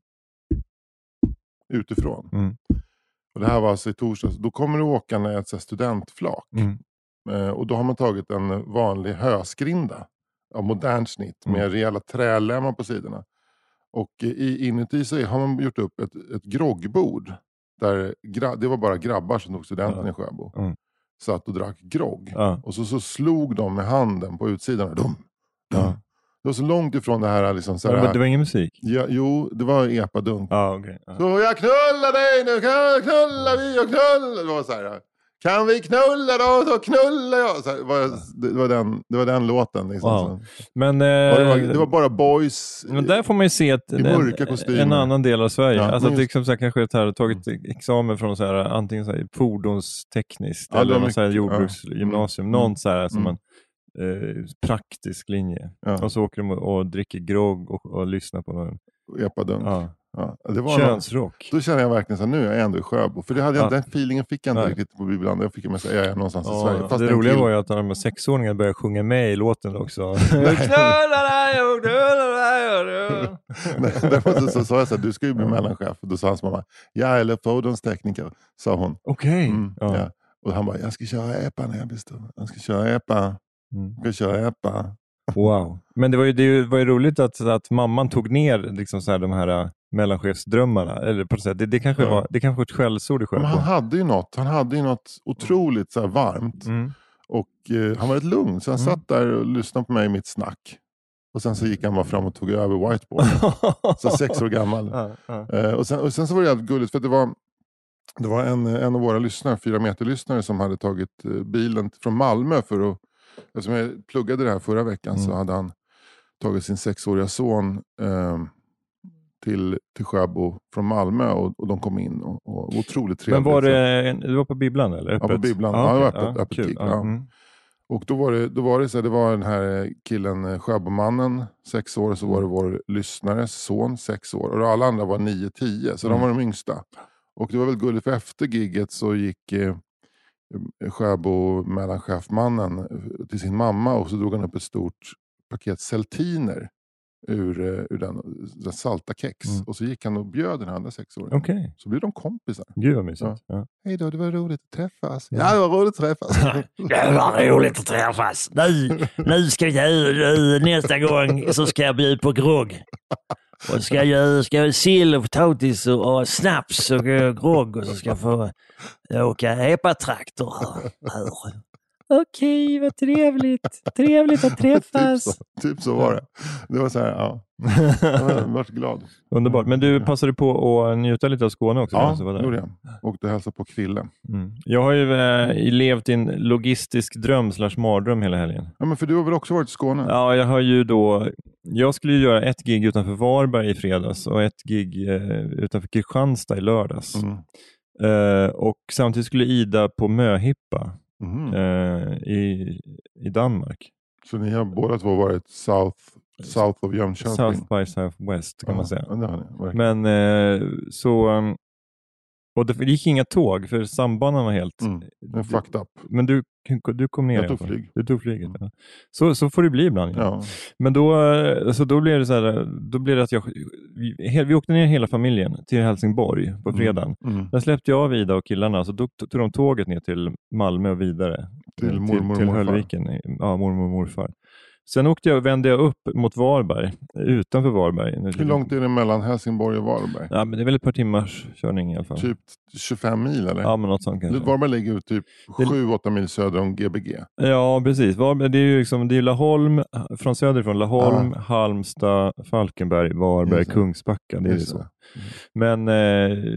Utifrån. Mm. Och det här var alltså i torsdags. Då kommer du åka med ett så här studentflak. Mm. Eh, och då har man tagit en vanlig höskrinda av modern snitt med Mm. rejäla trälemmar på sidorna. Och i, inuti så har man gjort upp ett, ett groggbord. Där gra, det var bara grabbar som tog studenten Ja. i Sjöbo. Mm. Satt och drack grogg. Ja. Och så, så slog de med handen på utsidan. Dum, dum. Ja. Det var så långt ifrån det här. Liksom, så här Men det var ingen musik? ja, jo, det var epadunk. Ja, okej. Ja. Så jag knullar dig nu, kan knulla vi och knulla. Det var så här. Kan vi knulla då, så knullar jag. Så här, det, var, det, var den, det var den låten. Liksom, Wow. så. Men, eh, Ja, det, var, det var bara boys. men där får man ju se att i mörka en, kostymer. en annan del av Sverige. Ja, alltså men att just- liksom så här, kanske ett här, tagit examen från så här, antingen så här, fordonstekniskt Ja, det eller var något så här, mycket, ja. jordbruksgymnasium. Mm. Någon så här, som Mm. man, eh, praktisk linje. Ja. Och så åker de och, och dricker grogg och, och lyssnar på någon. Epadunk. Ja. Ja, det var Könsrock. Någon, då känner jag verkligen så här, nu är jag ändå i Sjöbo. För det hade jag, Ja. den feelingen fick jag inte Nej. riktigt på Bibland. Jag fick med sig, jag är någonstans Ja, i Sverige. Fast det en roliga till- var ju att de här sexåringar började sjunga med i låten också. Nej, därför så sa jag så här, du ska ju bli mellanchef. Och då sa hans mamma, ja eller fordonstekniker, sa hon. Okej. Mm, Ja. ja. Och han bara, jag ska köra epa när jag blir stor. Jag ska köra epa. Mm. Jag ska köra epa. Wow. Men det var ju, det var ju roligt att, att mamman tog ner liksom så här, de här uh, mellanchefsdrömmarna. Eller på sätt. Det, det kanske Ja. var det kanske var ett skällsord i Men han Sjöbo. hade ju något. Han hade ju något otroligt så här varmt. Mm. Och eh, han var rätt lugn. Så han Mm. satt där och lyssnade på mig i mitt snack. Och sen så gick han bara fram och tog över whiteboard. Så sex år gammal. Ja, ja. Eh, och, sen, och sen så var det jävligt gulligt. För att det var, det var en, en av våra lyssnare, fyra meter-lyssnare, som hade tagit eh, bilen från Malmö för att... Eftersom jag pluggade det här förra veckan Mm. så hade han tagit sin sexåriga son eh, till, till Sjöbo från Malmö. Och, och de kom in och, och otroligt trevligt. Men var det, det var på Bibblan eller? Ja, på Öppet? Bibblan. Ja, Ja, det var okej. öppet- Ja, öppet kul. gig, Ja, ja. mm. Och då var det, då var det så här, det var den här killen, eh, Sjöbomannen, sex år, så var det vår lyssnares son, sex år. Och alla andra var nio tio, så Mm. de var de yngsta. Och det var väl gulligt, för efter gigget så gick eh, Sjöbo mellanchefmannen eh, till sin mamma och så drog han upp ett stort paket Celtiner ur, eh, ur den, den salta kex. Mm. Och så gick han och bjöd den andra sexåringen. Okej. Så blev de kompisar. Gud vad mysigt. Ja. Hej då, det var roligt att träffas. Ja, det var roligt att träffas. Det var roligt att träffas. Nu, nu ska jag, nästa gång så ska jag bjuda på grogg. Och ska jag göra ska jag sill och potatis och, och snaps och uh, grogg och så ska jag få åka epatraktor här. Okej, vad trevligt. Trevligt att typ, träffas. så, typ så var det. Det var så här, ja. Jag var glad. Underbart. Men du passade på att njuta lite av Skåne också? Ja, alltså, var det där. gjorde jag. Åkte och hälsade på Krille. Mm. Jag har ju eh, levt i en logistisk dröm slash mardröm hela helgen. Ja, men för du har väl också varit i Skåne? Ja, jag har ju då... Jag skulle ju göra ett gig utanför Varberg i fredags och ett gig eh, utanför Kristianstad i lördags. Mm. Eh, och samtidigt skulle Ida på Möhippa Mhm. eh, i, i Danmark. Så ni har båda två varit south, south of Jönköping? South by Southwest kan ja, man säga. Ja, det har ni, verkligen. Men eh, så... um, Och det gick inga tåg för sambanan var helt... Mm. Det är fucked up. Men du, du kom ner. Jag i tog alla fall. flyg. Du tog flyget. Ja. Så, så får det bli ibland. Ja. Ja. Men då, så då blev det så här, då blev det att jag, vi, he, vi åkte ner hela familjen till Helsingborg på fredagen. Mm. Mm. Där släppte jag av Ida och killarna, så då tog de tåget ner till Malmö och vidare. Till mormor och till morfar. Höllviken. Ja, mormor och morfar. Sen åkte jag, vände jag upp mot Varberg, utanför Varberg. Hur långt är det mellan Helsingborg och Varberg? Ja, men det är väl ett par timmars körning i alla fall. Typ tjugofem mil eller? Ja, men något sånt kanske. Varberg ligger typ Det- sju åtta mil söder om G B G. Ja, precis. Varberg, det är ju liksom, det är Laholm, från söderifrån Laholm, Ja. Halmstad, Falkenberg, Varberg, Just det. Kungsbacka. Det är ju Just så. det. Men eh,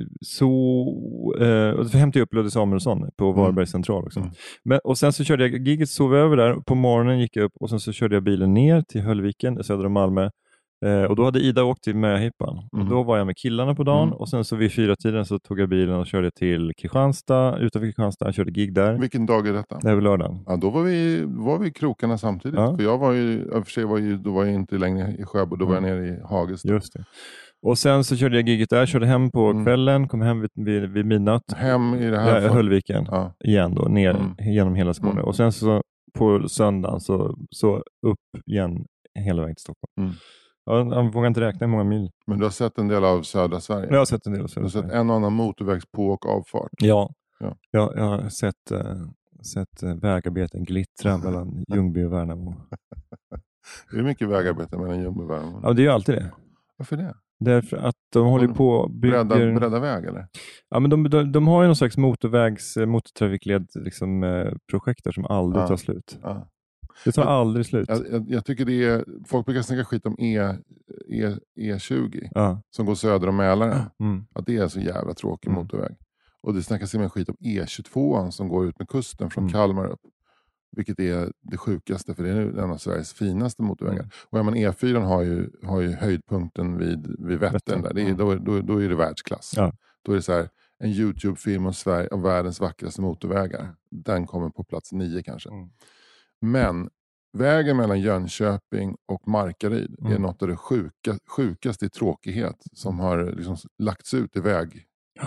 så eh, och så hämtade jag upp Ludde Samuelsson på Varberg central också. Mm. Men, och sen så körde jag giget, sov över där. På morgonen gick jag upp och sen så körde jag bilen ner till Höllviken söder om Malmö. Eh, och då hade Ida åkt till Möhippan. Och Mm. då var jag med killarna på dagen Mm. och sen så vid fyra tiden så tog jag bilen och körde till Kristianstad, utanför Kristianstad. Jag körde gig där. Vilken dag är detta? Det var lördagen. Ja, då var vi, var vi i krokarna samtidigt. Ja. För jag var ju, i och för sig var ju, då var jag inte längre i Sjöbo, då var jag nere i Hagestad. Just det. Och sen så körde jag giget där, körde hem på Mm. kvällen, kom hem vid, vid, vid midnatt. Hem i det här. Ja, Höllviken Ja. igen då, ner Mm. genom hela Skåne. Mm. Och sen så på söndagen så, så upp igen hela vägen till Stockholm. Mm. Jag, jag vågar inte räkna hur många mil. Men du har sett en del av södra Sverige? Jag har sett en del av Du har Södra sett Sverige. en och annan motorvägs på- och avfart? Ja, Ja. Jag, jag har sett, äh, sett äh, vägarbeten glittra mellan Ljungby och Värnamo. Det är mycket vägarbete mellan Ljungby och Värnamo. Ja, det är ju alltid det. Varför det? Därför att de håller på och bygger... Bredda, bredda väg eller? Ja, men de, de, de har ju någon slags motorvägs, motortrafikled liksom, eh, projekt där som aldrig Ja. tar slut. Ja. Det tar Jag- aldrig slut. Jag, jag, jag tycker det är, folk brukar snacka skit om E, e, E tjugo Ja. som går söder om Mälaren. Mm. Att det är så jävla tråkig Mm. motorväg. Och det snackas med skit om E tjugotvå som går ut med kusten från Mm. Kalmar upp. Vilket är det sjukaste, för det är en av Sveriges finaste motorvägar. Mm. Och ja, men E fyra har ju, har ju höjdpunkten vid, vid Vättern. Vättern, Där. Det är, mm. då, då, då är det världsklass. Ja. Då är det så här, en YouTube-film om Sverige, av världens vackraste motorvägar. Den kommer på plats nio kanske. Mm. Men vägen mellan Jönköping och Markaryd Mm. är något av det sjuka, sjukaste i tråkighet som har liksom lagts ut i väg,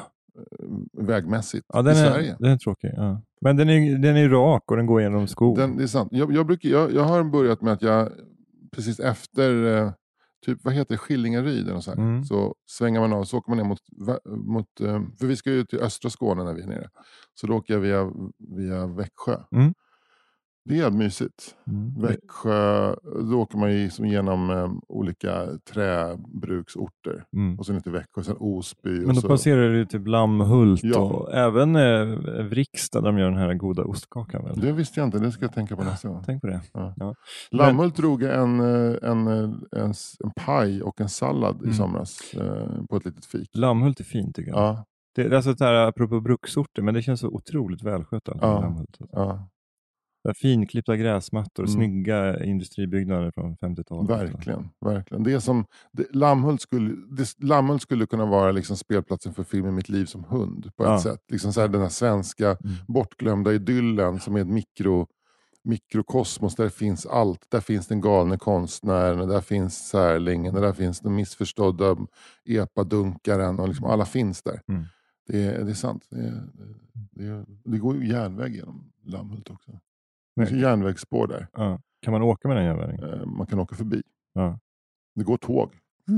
vägmässigt Ja, den i är, Sverige. den är tråkig. Ja. Men den är, den är rak och den går genom skog. Den, det är sant. Jag, jag, brukar, jag, jag har börjat med att jag precis efter eh, typ, vad heter det, Skillingaryd eller så, här, Mm. så svänger man av, så åker man ner mot, mot eh, för vi ska ju till östra Skåne när vi är nere. Så då åker jag via, via Växjö. Mm. Det är mysigt. Mm. Växjö, då åker man ju som genom eh, olika träbruksorter. Mm. Och sen inte Växjö, sen Osby. Men och då så. passerar du typ Lammhult Ja. och även eh, Vrikstad där de gör den här goda ostkakan. Väl? Det visste jag inte, det ska jag tänka på nästa gång. Tänk på det. Ja. Ja. Lammhult drog en, eh, en, en, en, en paj och en sallad Mm. i somras eh, på ett litet fik. Lammhult är fint tycker jag. Ja, Det är alltså det här apropå bruksorter, men det känns så otroligt välskött. Alltså, Ja. Lammhult. ja, Där finklippta gräsmattor, Mm. snygga industribyggnader från femtiotalet. verkligen. verkligen. Det är som, det, Lammhult, skulle, det, Lammhult skulle kunna vara liksom spelplatsen för filmen Mitt liv som hund på ett Ja. sätt. Liksom så här, den här svenska Mm. bortglömda idyllen som är ett mikro, mikrokosmos där det finns allt. Där finns den galne konstnären, och där finns särlingen, och där finns den missförstådda epadunkaren, och liksom alla finns där. Mm. Det, är, det är sant. Det, är, det, är, det går ju järnväg genom Lammhult också. Det Men, finns järnvägsspår där. ja. Kan man åka med den järnvägen? Eh, Man kan åka förbi. Ja. Det går tåg.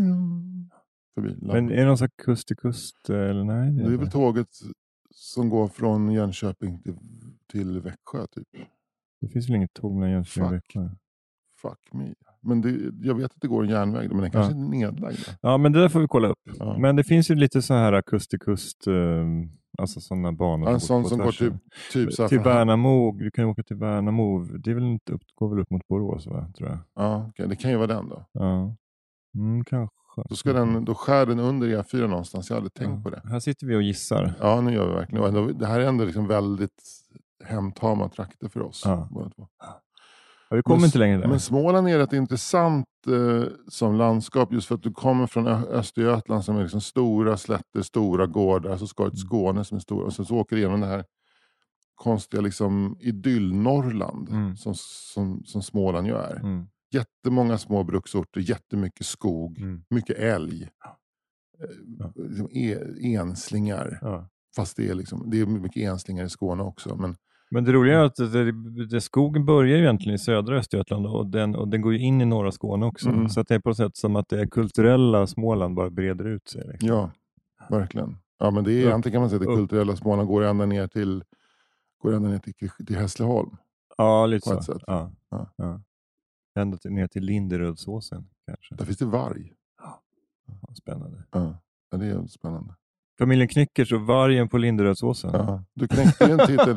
Förbi Lammhult. Men är det någon sån här kust till kust? Eller nej? Det är väl tåget som går från Jönköping till, till Växjö typ. Det finns väl inget tåg mellan Jönköping och Fuck. Växjö? Fuck me. Men det, jag vet att det går en järnväg, men den kanske Ja. är nedlagd. Ja, men det där får vi kolla upp. Ja. Men det finns ju lite så här kust till kust, eh, alltså sådana banor. En på- sån på som går tvärsen. typ, typ så här till från här- Värnamo. Du kan åka till Värnamo. Det är väl inte upp, går väl upp mot Borås, va? Tror jag. Ja, okej, det kan ju vara den då. Ja, mm, kanske. Då, ska den, då skär den under E fyra någonstans. Jag hade tänkt Ja. på det. Här sitter vi och gissar. Ja, nu gör vi verkligen. Och ändå, det här är ändå liksom väldigt hemtama trakter för oss. Ja. båda två. Ja, vi kommer Men- inte längre där. Men Småland är rätt intressant eh, som landskap, just för att du kommer från Ö- Östergötland som är liksom stora slätter, stora gårdar, så ska du till Skåne som är stora, och så, så åker du igenom det här konstiga liksom idyll-Norrland Mm. som, som, som Småland ju är. Mm. Jättemånga små bruksorter, jättemycket skog, Mm. mycket älg, Ja. eh, liksom e- enslingar. Ja. Fast det är, liksom, det är mycket enslingar i Skåne också. Men Men det roliga är att det, det, skogen börjar ju egentligen i södra Östergötland och den, och den går ju in i norra Skåne också. Mm. Så att det är på något sätt som att det kulturella Småland bara breder ut sig. Liksom. ja, verkligen. Ja, men det är Upp. egentligen kan man säga att det Upp. kulturella Småland går ända ner till, går ända ner till, till Hässleholm. Ja, lite På ett så. sätt. Ja. Ja. Ja. Ända till, ner till Linderödsåsen kanske. Där finns det varg. Ja, spännande. Ja, ja, det är spännande. Familjen Knyckers och vargen på Linderödsåsen. Ja. Du knäckte ju en titel,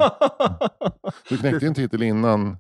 du knäckte ju en titel innan,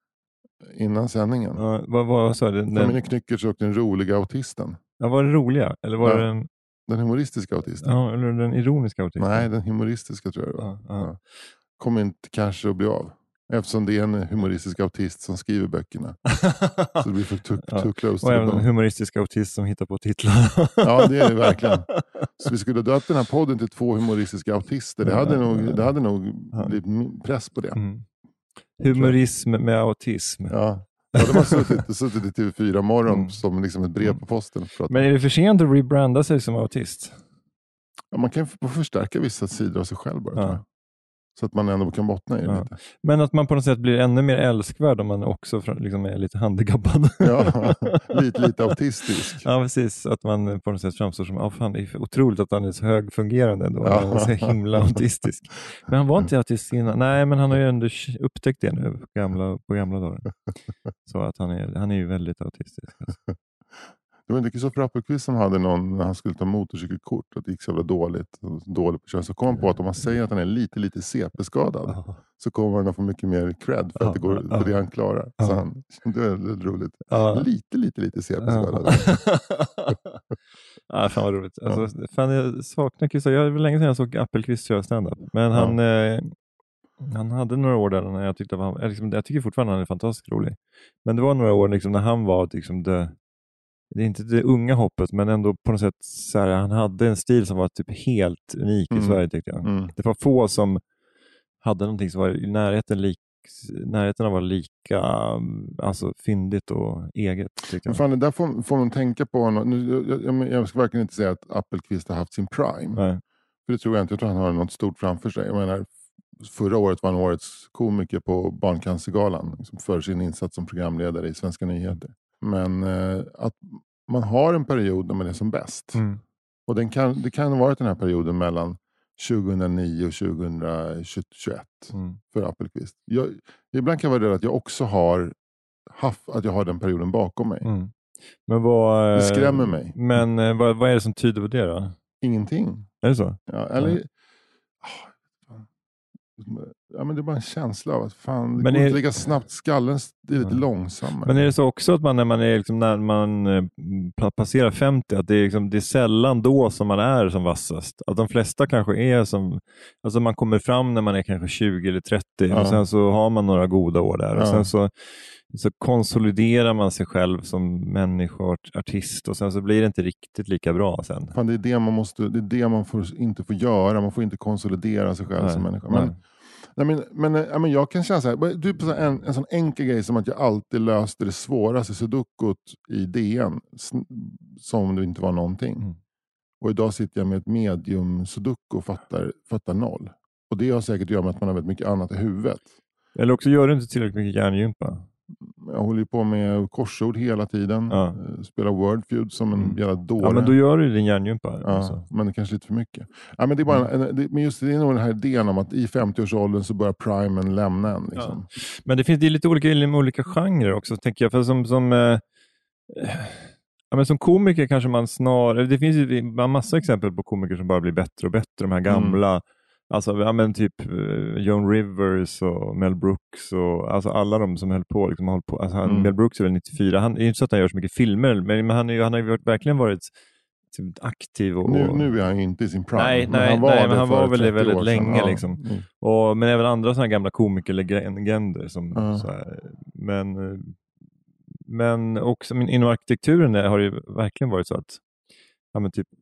innan sändningen. Ja, vad, vad sa du? Den, Familjen Knyckers och den roliga autisten. ja, var det roliga? Eller var Ja. det den, Den humoristiska autisten. ja, eller den ironiska autisten? Nej, den humoristiska tror jag det var. Ja, ja. Ja. Kommer inte kanske att bli av. Eftersom det är en humoristisk autist som skriver böckerna. Så det blir för too, Ja. too close to Och the även en bone. humoristisk autist som hittar på titlar. Ja, det är det verkligen. Så vi skulle döpt den här podden till två humoristiska autister. Det hade nog, det hade nog Ja. blivit press på det. Mm. Humorism med autism. Ja. Då hade man suttit, suttit i T V fyra morgon Mm. som liksom ett brev på posten. För att, Men är det för sent att rebranda sig som autist? ja, man kan få förstärka vissa sidor av sig själv bara. Ja. tror jag. Så att man ändå kan bottna i det Ja. lite. Men att man på något sätt blir ännu mer älskvärd om man också från- liksom är lite handikappad. Ja, lite, lite autistisk. Ja, precis. Att man på något sätt framstår som, oh, fan, det är för otroligt att han är så högfungerande ändå. Ja. Han är så himla autistisk. Men han var inte autist innan. Nej, men han har ju ändå upptäckt det nu på gamla, på gamla dagar. Så att han är, han är ju väldigt autistisk. Alltså. Det var inte Kristoffer Appelqvist som hade någon när han skulle ta motorcykelkort, att det gick så jävla dåligt, och dåligt på kör. Så kom han på att om man säger att han är lite lite C P-skadad Ja. så kommer han att få mycket mer cred för, att det, går, Ja. för det han klarar. Ja. Så han, det är väldigt roligt. Ja. Lite, lite, lite C P-skadad. Ja, fan vad roligt. Alltså, fan, jag saknar Kristoffer. Jag var länge sedan jag såg Appelqvist köra stand-up. Men han, eh, han hade några år där när jag tyckte att han, liksom, jag tycker fortfarande han är fantastiskt rolig. Men det var några år liksom, när han var liksom, det, det är inte det unga hoppet, men ändå på något sätt så här, han hade en stil som var typ helt unik i Mm. Sverige tyckte jag. Mm. Det var få som hade någonting som var i närheten lik närheten av att vara lika alltså, fyndigt och eget. Men fan, det där får, får man tänka på. Nu, jag, jag, jag ska verkligen inte säga att Appelqvist har haft sin prime. Nej. För det tror jag inte. Jag tror han har något stort framför sig. Jag menar, förra året var han årets komiker på Barncancergalan. Liksom för sin insats som programledare i Svenska nyheter. Men eh, att man har en period när man är som bäst. Mm. Och den kan, det kan ha varit den här perioden mellan tjugohundranio och tjugohundratjugoett mm. för Appelqvist. Jag, ibland kan jag vara rädd att jag också har haft, att jag har den perioden bakom mig. Mm. Men vad, det skrämmer mig. Men vad, vad är det som tyder på det då? Ingenting. Är det så? Ja, eller... Ja. Ja, men det är bara en känsla av att fan, det men går är... inte lika snabbt. Skallen är lite ja. långsammare. Men är det så också att man när man är liksom, när man eh, passerar femtio att det är, liksom, det är sällan då som man är som vassast? Att de flesta kanske är som, alltså man kommer fram när man är kanske tjugo eller trettio ja. och sen så har man några goda år där och ja. sen så, så konsoliderar man sig själv som människa och artist och sen så blir det inte riktigt lika bra sen. Fan, det är det man måste, det är det man får, inte får göra. Man får inte konsolidera sig själv nej. som människa. Men, nej, men, men, ja, men jag kan känna så här, typ en, en sån enkel grej som att jag alltid löste det svåraste sudokot i D N som om det inte var någonting. Mm. Och idag sitter jag med ett medium sudoku och fattar, fattar noll. Och det har säkert att göra med att man har väldigt mycket annat i huvudet. Eller också gör du inte tillräckligt mycket hjärngympa. Jag håller på med korsord hela tiden. Ja. Spelar Wordfeud som en mm. jävla dåre. Ja, men då gör du din hjärngympa. Ja, alltså. Men det är kanske lite för mycket. Ja, men det är bara mm. en, det, men just det är nog den här idén om att i femtio-årsåldern så börjar primen lämna en. Liksom. Ja. Men det finns det lite olika, olika genrer också, tänker jag. För som, som, eh, ja, men som komiker kanske man snarare... Det finns ju en massa exempel på komiker som bara blir bättre och bättre. De här gamla... Mm. Alltså, ja, men typ uh, Joan Rivers och Mel Brooks och alltså alla de som höll på, liksom, höll på alltså, han, mm. Mel Brooks är väl nittiofyra, han, det är inte så att han gör så mycket filmer men, men han, är, han har ju varit, verkligen varit typ, aktiv och, nu, nu är han ju inte i sin prime nej, men nej, han var, nej, men han var väl det väldigt länge ja. liksom. mm. och, men även andra sådana gamla komikerlegender som mm. så här, men men också inom arkitekturen har det ju verkligen varit så att ja, men typ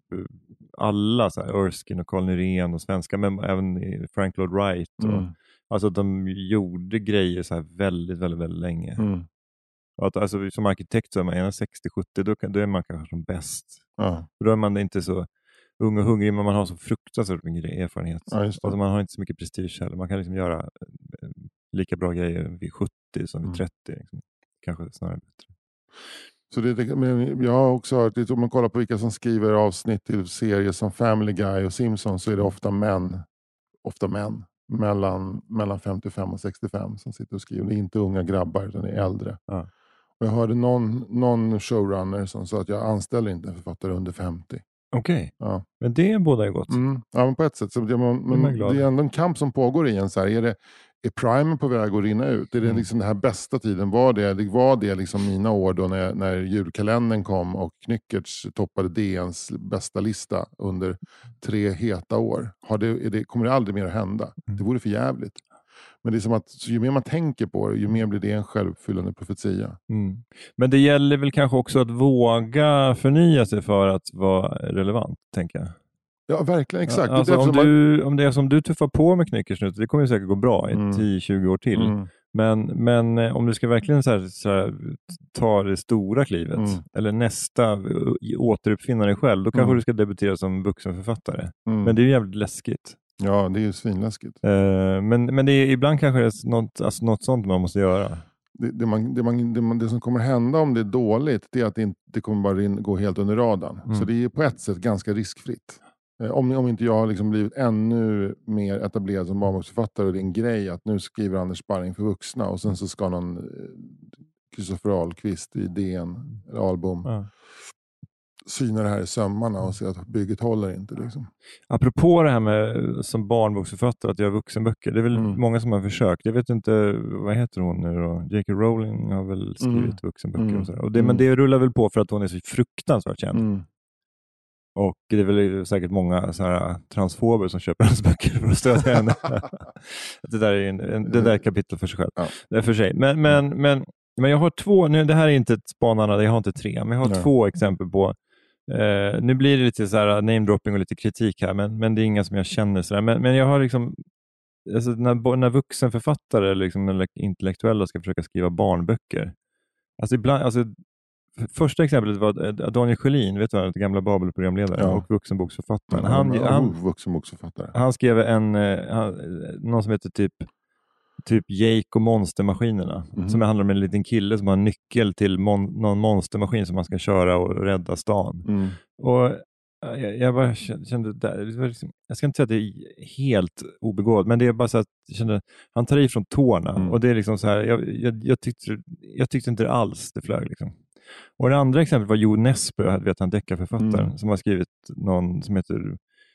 alla så här, Erskine och Carl Nyrén och svenska, men även Frank Lloyd Wright och, mm. alltså de gjorde grejer så här väldigt, väldigt, väldigt länge. Mm. Och att, alltså, som arkitekt så är man en sextio sjuttio, då, då är man kanske som bäst. Ja. Då är man inte så ung och hungrig, men man har så fruktansvärt mycket erfarenhet. Ja, alltså, man har inte så mycket prestige heller. Man kan liksom göra lika bra grejer vid sjuttio som vid mm. trettio. Liksom. Kanske snarare bättre. Så det, men jag har också hört, om man kollar på vilka som skriver avsnitt till serier som Family Guy och Simpsons så är det ofta män, ofta män mellan, mellan femtiofem och sextiofem som sitter och skriver. Det är inte unga grabbar utan det är äldre. Ja. Och jag hörde någon, någon showrunner som sa att jag anställer inte en författare under femtio. Okej, okay. Ja. Men det är båda är gott. Mm. Ja, men på ett sätt. Så det, man, men det är ändå en kamp som pågår igen. Så här, är det Är primen på väg att rinna ut? Är det liksom den här bästa tiden? Var det, det, var det liksom mina år då när, när julkalendern kom och Knyckertz toppade D N:s bästa lista under tre heta år? Har det, är det, kommer det aldrig mer att hända? Mm. Det vore för jävligt. Men det är som att ju mer man tänker på det, ju mer blir det en självfyllande profetia. Mm. Men det gäller väl kanske också att våga förnya sig för att vara relevant, tänker jag. Ja, verkligen, exakt. Ja, alltså, det om, du, man... om det är som du tuffar på med Knyckertz nu, det kommer ju säkert gå bra i mm. tio tjugo år till. Mm. Men, men om du ska verkligen så här, så här, ta det stora klivet, mm. eller nästa, återuppfinna dig själv, då kanske mm. du ska debutera som vuxenförfattare. Mm. Men det är ju jävligt läskigt. Ja, det är ju svinläskigt. Uh, men, men det är, ibland kanske det är något, alltså något sånt man måste göra. Det, det, man, det, man, det, man, det som kommer hända om det är dåligt, det är att det, inte, det kommer bara in, gå helt under radarn. Mm. Så det är på ett sätt ganska riskfritt. Om, om inte jag har liksom blivit ännu mer etablerad som barnboksförfattare och det är en grej att nu skriver Anders Sparring för vuxna och sen så ska någon Kristoffer Ahlqvist i D N eller Album ja. syna det här i sömmarna och se att bygget håller inte. Liksom. Apropå det här med som barnboksförfattare att göra vuxenböcker, det är väl mm. många som har försökt. Jag vet inte, vad heter hon nu då? J K Rowling har väl skrivit mm. vuxenböcker mm. och sådär. Och det, mm. Men det rullar väl på för att hon är så fruktansvärt känd. Mm. Och det är väl säkert många så här transfober som köper hennes böcker för att stödja henne. det där är en, en, det där är kapitel för sig själv. Ja. Det är för sig. Men, men, men, men jag har två, nu, det här är inte ett spanande, jag har inte tre, men jag har Nej. två exempel på. Eh, nu blir det lite så här name-dropping och lite kritik här, men, men det är inga som jag känner så där. Men, men jag har liksom alltså när, när vuxenförfattare liksom, eller intellektuella ska försöka skriva barnböcker. Alltså ibland, alltså, första exemplet var Daniel Sjölin, vet du vad, gamla Babel-programledare ja. och vuxenboksförfattaren. Han, ja, han, oh, vuxenboksförfattare. han skrev en, han, någon som heter typ typ Jake och monstermaskinerna, mm. som handlar om en liten kille som har en nyckel till mon- någon monstermaskin som man ska köra och rädda stan. Mm. Och jag, jag bara kände där, det var liksom, jag ska inte säga att det är helt obegåvat, men det är bara så att jag kände, han tar i från tårna mm. och det är liksom så här, jag, jag, jag, tyckte, jag tyckte inte det alls det flög liksom. Och det andra exemplet var Jo Nesbø, vet han, deckarförfattaren, mm. som har skrivit någon som heter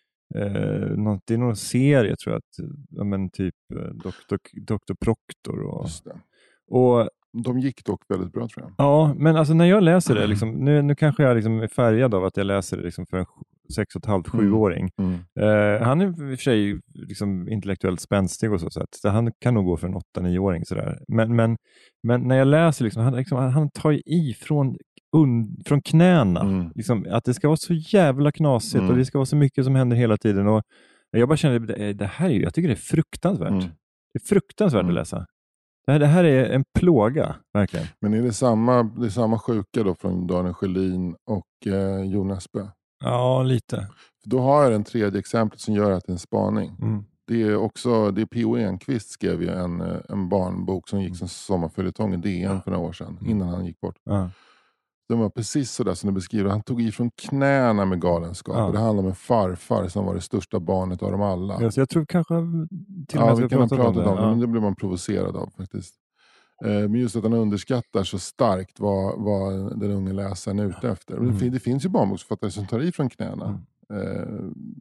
Eh, något, det är någon serie tror jag att, ja, men typ eh, doktor, doktor Proctor och, Just det. och de gick dock väldigt bra tror jag. Ja, men alltså när jag läser det liksom, nu, nu kanske jag liksom är färgad av att jag läser det liksom för en sex och ett halvt, sjuåring. Mm. Mm. Eh, han är i och för sig liksom intellektuellt spänstig och så, så, att, så han kan nog gå för en åtta nio-åring sådär. Men, men, men när jag läser liksom, han, liksom, han, han tar i från Un, från knäna. Mm. Liksom, att det ska vara så jävla knasigt mm. och det ska vara så mycket som händer hela tiden. Och jag bara känner, det, det här är ju, jag tycker det är fruktansvärt. Mm. Det är fruktansvärt mm. att läsa. Det här, det här är en plåga, verkligen. Men är det samma, det är samma sjuka då från Daniel Sjölin och eh, Jo Nesbø? Ja, lite. För då har jag en tredje exempel som gör att det är en spaning. Mm. Det är också, det är P O Enquist skrev ju en, en barnbok som gick som sommarföljetong i D N för några år sedan, mm. innan han gick bort. Ja. Den var precis sådär som du beskriver. Han tog ifrån knäna med galenskap. Ja. Och det handlar om en farfar som var det största barnet av dem alla. Ja, så jag tror kanske till och med ja, vi kan ha pratat om det. Om det ja. Men det blir man provocerad av faktiskt. Eh, men just att han underskattar så starkt vad, vad den unga läsaren är ute efter. Mm. Det, det finns ju barnboksförfattare som tar ifrån knäna. Mm. Eh,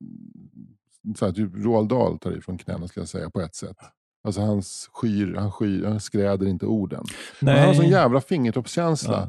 så här, typ Roald Dahl tar ifrån knäna skulle jag säga på ett sätt. Alltså hans skyr, han skyr, han skräder inte orden. Nej. Han har sån jävla fingertoppskänsla. Ja.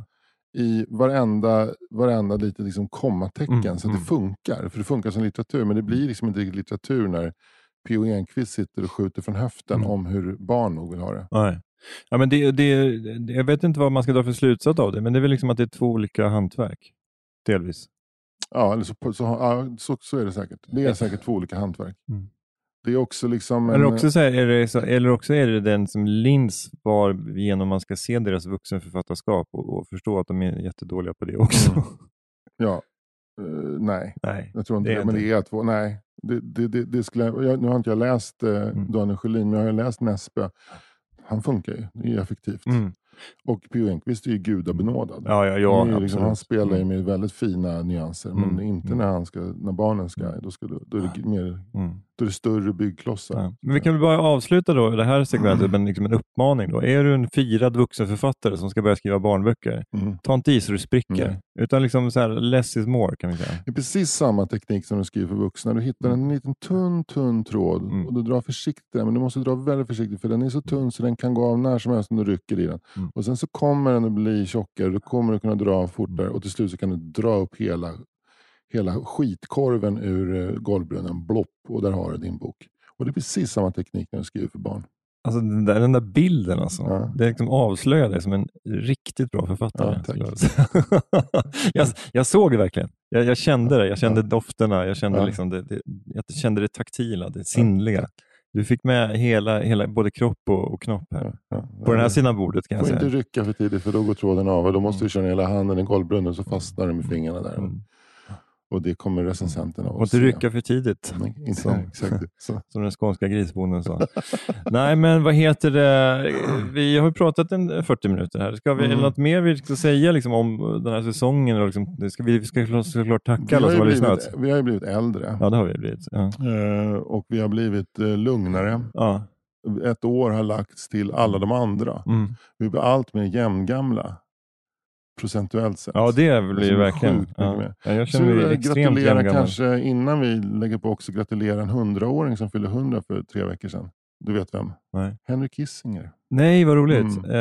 I varenda, varenda lite liksom kommatecken mm, så att mm. det funkar. För det funkar som litteratur, men det blir liksom inte litteratur när P O Enquist sitter och skjuter från höften mm. om hur barn nog vill ha det. Nej. Ja, men det, det, det, jag vet inte vad man ska dra för slutsats av det, men det är väl liksom att det är två olika hantverk. Delvis. Ja, eller så, så, ja, så, så är det säkert. Det är säkert två olika hantverk. Mm. Det är också liksom... En... Eller, också så här, är det så, eller också är det den som Linds var genom man ska se deras vuxenförfattarskap och, och förstå att de är jättedåliga på det också. Mm. Ja, uh, nej. nej. Jag tror inte det, det men det är två. Nej, det, det, det, det skulle jag, nu har inte jag läst uh, mm. Daniel Sjölin, men jag har läst Nesbø. Han funkar ju, det är effektivt. Mm. Och P O Enquist är ju gudabenådad. Ja, ja, ja, han, liksom, han spelar ju med väldigt fina nyanser. Mm. Men inte när, han ska, när barnen ska. Då, ska, då, är, det mer, mm. då är det större byggklossar. Ja. Men vi kan väl bara avsluta då det här segmentet med liksom en uppmaning. Då. Är du en firad vuxenförfattare som ska börja skriva barnböcker, mm. ta inte i så du spricker. Mm. Utan liksom så här, less is more kan vi säga. Det är precis samma teknik som du skriver för vuxna. Du hittar en liten tunn, tunn tråd mm. och du drar försiktigt. Men du måste dra väldigt försiktigt för den är så tunn så den kan gå av när som helst om du rycker i den. Mm. Och sen så kommer den att bli tjockare. Du kommer att kunna dra fortare och till slut så kan du dra upp hela, hela skitkorven ur golvbrunnen. Blopp, och där har du din bok. Och det är precis samma teknik när du skriver för barn. Alltså den där, den där bilden alltså. Ja. Det liksom avslöjar dig som en riktigt bra författare. Ja, tack. jag, jag såg det verkligen. Jag, jag kände det. Jag kände ja. dofterna. Jag kände, ja. liksom det, det, jag kände det taktila, det sinnliga. Ja, du fick med hela, hela både kropp och, och knopp här. Ja, ja, på den här sidan bordet kan jag säga. Får inte rycka för tidigt för då går tråden av. Och då måste mm. du köra hela handen i golvbrunnen så fastnar du med fingrarna där. Mm. Och det kommer recensenten av. Och inte rycka för tidigt. Nej, inte så, exakt. Så. Som den skånska grisbonden sa. Nej, men vad heter det? Vi har ju pratat en fyrtio minuter här. Ska vi mm. något mer vi ska säga liksom, om den här säsongen? Och liksom, ska vi, vi ska såklart tacka alla som har lyssnat. Vi har ju blivit äldre. Ja, det har vi blivit. Ja. Uh, och vi har blivit uh, lugnare. Ja. Ett år har lagts till alla de andra. Mm. Vi blir allt mer jämngamla. Procentuellt sett. Ja, det blir ju verkligen. Ja. Ja, jag känner mig extremt gratulerar kanske innan vi lägger på också gratulera en hundraåring som fyllde hundra för tre veckor sedan. Du vet vem? Nej. Henry Kissinger. Nej, vad roligt. Mm.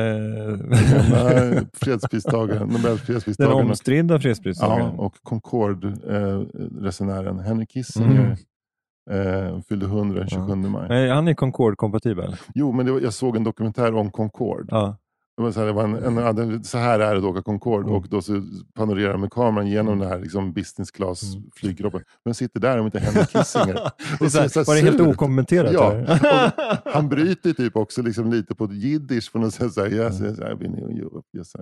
Eh. fredspristagaren, Nobelfredspristagaren. Den omstridda fredspristagaren. Ja, och Concorde-resenären eh, Henry Kissinger mm. eh, fyllde hundra den tjugosjunde maj. Nej, han är Concorde-kompatibel. Jo, men det var, jag såg en dokumentär om Concorde. Ja. Det var så här, det var en, en, så här är det att åka Concorde. Mm. Och då så panorerar med kameran genom den här liksom business class mm. flygkroppen. Men sitter där om inte Henry Kissinger. Det så här, så var det helt okommenterat? Ja. Han bryter typ också liksom lite på jiddisch för att säga så här, yes, yes, I've been in Europe. Yes,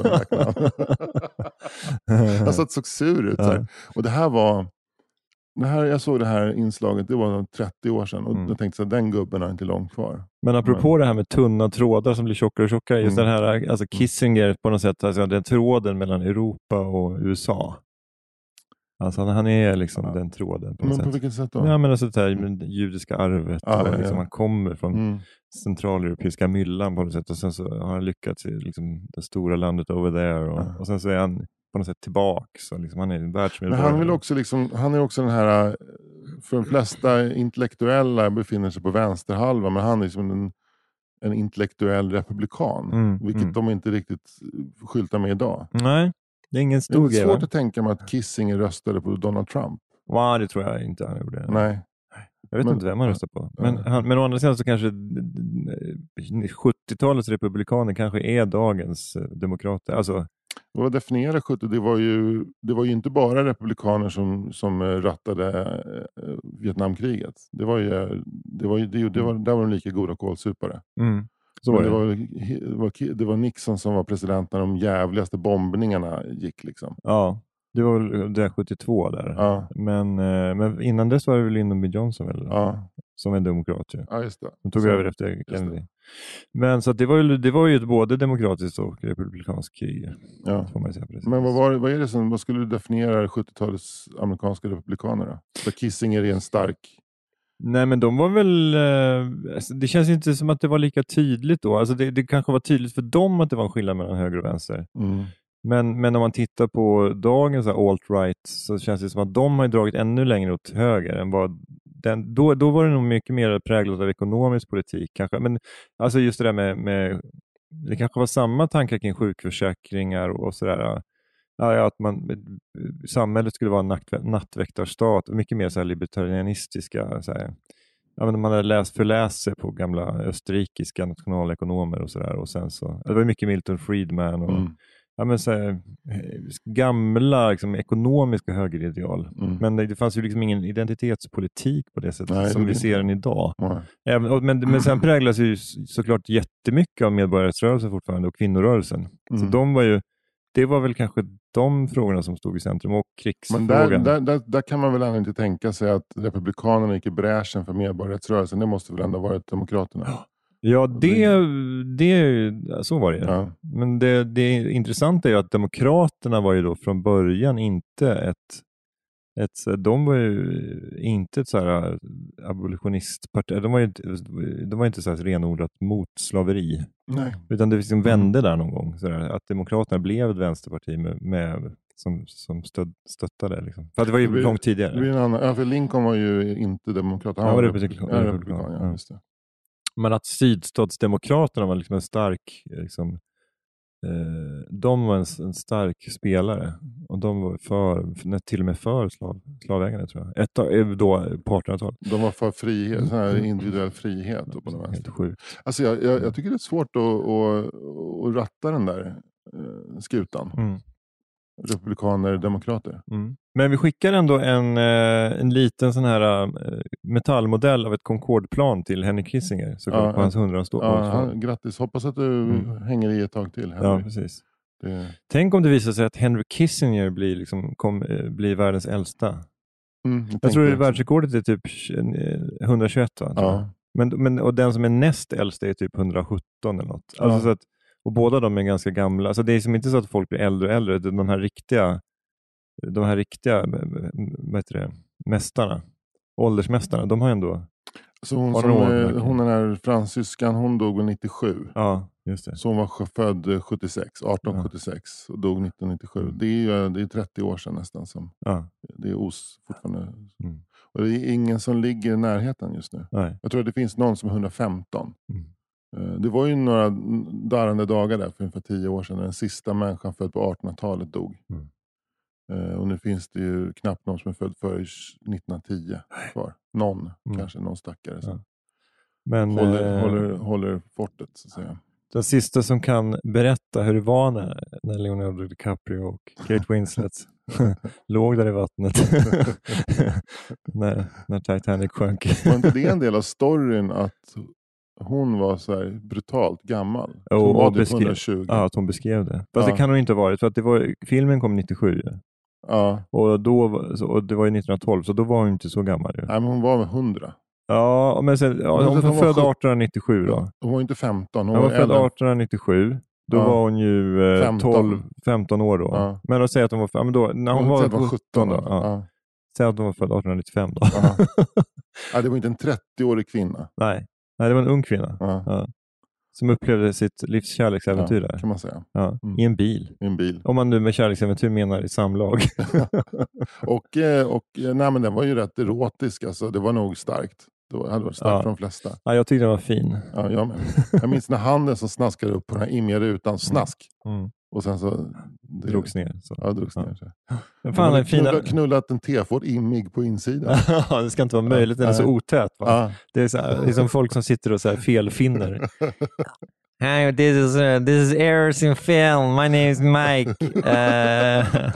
han satt så sur ut. Så här. Och det här var... Det här, jag såg det här inslaget, det var trettio år sedan. Och mm. jag tänkte så att den gubben har inte långt kvar. Men apropå Men. det här med tunna trådar som blir tjockare och tjockare. Just mm. den här, alltså Kissinger på något sätt, alltså den tråden mellan Europa och U S A. Alltså han är liksom ja. den tråden på något men sätt. På vilket sätt då? Ja men alltså det här med judiska arvet. Ja, och liksom ja. Han kommer från mm. centraleuropeiska myllan på något sätt. Och sen så har han lyckats i liksom det stora landet over there. Och, ja. och sen så är han på något sätt tillbaks. Och liksom han är en världsmedborgare. Men han vill också liksom, han är också den här, för de flesta intellektuella befinner sig på vänsterhalva. Men han är liksom en, en intellektuell republikan. Mm. Vilket mm. de inte riktigt skyltar med idag. Nej. Det är ingen stor grej. Det är svårt att tänka mig att Kissinger röstade på Donald Trump. Ja, det tror jag inte han gjorde. Nej. Jag vet men, inte vem han röstar på. Men, han, men å andra sidan så kanske sjuttiotalets republikaner kanske är dagens demokrater. Alltså, vad definierar sjuttio? Det var ju, det var ju inte bara republikaner som, som rattade Vietnamkriget. Det var ju, det var ju, det, det var, där var de lika goda kålsupare. Mm. Så var det. Det, var, det, var, det var Nixon som var president när de jävligaste bombningarna gick liksom. Ja, det var väl det sjuttiotvå där. Ja. Men, men innan dess var det väl Lyndon B. Johnson väl? Ja. Som en demokrat ju. Ja, just det. De tog så, över efter Kennedy. Men så att det, var ju, det var ju ett både demokratiskt och republikanskt krig. Ja. Får man säga, precis. Men vad, var, vad är det som, vad skulle du definiera sjuttiotalets amerikanska republikaner då? Så Kissinger är en stark... Nej men de var väl, eh, alltså, det känns inte som att det var lika tydligt då. Alltså det, det kanske var tydligt för dem att det var en skillnad mellan höger och vänster. Mm. Men, men om man tittar på dagens alt-right så känns det som att de har dragit ännu längre åt höger än vad den, då, då var det nog mycket mer präglat av ekonomisk politik kanske. Men alltså just det där med, med det kanske var samma tankar kring sjukförsäkringar och sådär. Ja, att man, samhället skulle vara en natt, nattväktarstat och mycket mer så här libertarianistiska så här. Ja, men man hade läst förläst sig på gamla österrikiska nationalekonomer och sådär och sen så, det var mycket Milton Friedman och mm. ja, men så här, gamla liksom, ekonomiska högerideal. Mm. Men det, det fanns ju liksom ingen identitetspolitik på det sättet. Nej, som det vi ser den idag. Även, och, men, men sen präglas ju såklart jättemycket av medborgarrättsrörelsen fortfarande och kvinnorörelsen. Mm. Så de var ju, det var väl kanske de frågorna som stod i centrum och krigsfrågan. Men där, där, där, där kan man väl ändå inte tänka sig att republikanerna gick i bräschen för medborgarrättsrörelsen. Det måste väl ändå varit demokraterna. Ja, det, det, så var det. Ja. Men det, det intressanta är ju att demokraterna var ju då från början inte ett, ett de var ju inte ett så här abolitionistparti. De var ju inte, de var inte så här renodlat mot slaveri. Nej. Utan det liksom vände där någon gång. Så där, att demokraterna blev ett vänsterparti med, med, som, som stöd, stöttade. Liksom. För att det var ju blir, långt tidigare. Det blir en annan, ja, för Lincoln var ju inte demokrat. Han ja, var republikan. Ja, republikan, ja, just det. Men att sydstatsdemokraterna var liksom en stark liksom, eh, de var en, en stark spelare och de var för, till och med för slav, slavägande tror jag. Ett av, då på artonhundratalet. De var för frihet, sån här individuell frihet. Ja, på den helt sjukt. Alltså jag, jag, jag tycker det är svårt att, att, att ratta den där eh, skutan. Mm. Republikaner, demokrater. Mm. Men vi skickar ändå en, en liten sån här metallmodell av ett Concorde-plan till Henry Kissinger. Så ja, på hans hundraårsdag. Ja, grattis. Hoppas att du mm. hänger i ett tag till, Henry. Ja, precis. Det... Tänk om det visar sig att Henry Kissinger blir, liksom, kom, blir världens äldsta. Mm, jag jag tror att världsrekordet är typ etthundratjugoett, va? Ja. Men, men, och den som är näst äldst är typ etthundrasjutton eller något. Alltså ja. Så att, och båda de är ganska gamla. Alltså det är som inte så att folk blir äldre och äldre. De här riktiga, de här riktiga vad heter det, mästarna, åldersmästarna, de har ändå... Så hon, som är, hon den här fransyskan, hon dog nittiosju. Ja, just det. Så hon var född sjuttiosex, arton sjuttiosex ja. Och dog nittonhundranittiosju. Mm. Det är ju det är trettio år sedan nästan som ja. Det är os fortfarande. Mm. Och det är ingen som ligger i närheten just nu. Nej. Jag tror att det finns någon som är hundrafemton. Mm. Det var ju några darrande dagar där för ungefär tio år sedan när den sista människan född på artonhundratalet dog. Mm. Uh, och nu finns det ju knappt någon som är född före nittonhundratio kvar. Någon, mm. kanske någon stackare. Så. Ja. Men, håller, eh, håller, håller fortet så att säga. Den sista som kan berätta hur det var när, när Leonardo DiCaprio och Kate Winslet låg där i vattnet när, när Titanic sjönk. Var inte det en del av storyn att hon var så här brutalt gammal? Hon oh, var beskrev, hundratjugo. Ja, att hon beskrev det. Fast ja. det kan hon inte ha varit, för att det var, filmen kom nittiosju. Ja. Och, då, och det var ju nittonhundratolv, så då var hon inte så gammal. Ju. Nej, men hon var med hundra. Ja, men sen, ja, hon var född artonhundranittiosju då. Hon var inte femton. Hon, hon var, var född elva. artonhundranittiosju. Då ja. var hon ju eh, femton. tolv femton år då. Ja. Men då säger att hon var, ja, men då, när hon, hon var, var sjutton då. då. Ja. Ja. Säg att hon var född artonhundranittiofem då. Ja. Ja, det var inte en trettioårig kvinna. Nej, Nej det var en ung kvinna. Ja. Ja. Som upplevde sitt livs kärleksäventyr ja, där. Kan man säga. Ja. Mm. I en bil. I en bil. Om man nu med kärleksäventyr menar i samlag. och och nej, men den var ju rätt erotisk. Alltså. Det var nog starkt. Det hade varit starkt ja. för de flesta. Ja, jag tyckte den var fin. Ja, jag, med. jag minns när handen som snaskade upp på den här immiga rutan. Snask. Mm. Och sen så... Det drogs ner. Så. Ja, drogs ja. ner. Så. Men fan, man fina... knullat, knullat en teford immig på insidan. Ja, det ska inte vara möjligt. Den är så otät. Va? Ja. Det, är så här, det är som folk som sitter och så här felfinner. Hi, this is, uh, this is Errors in Film. My name is Mike. Uh...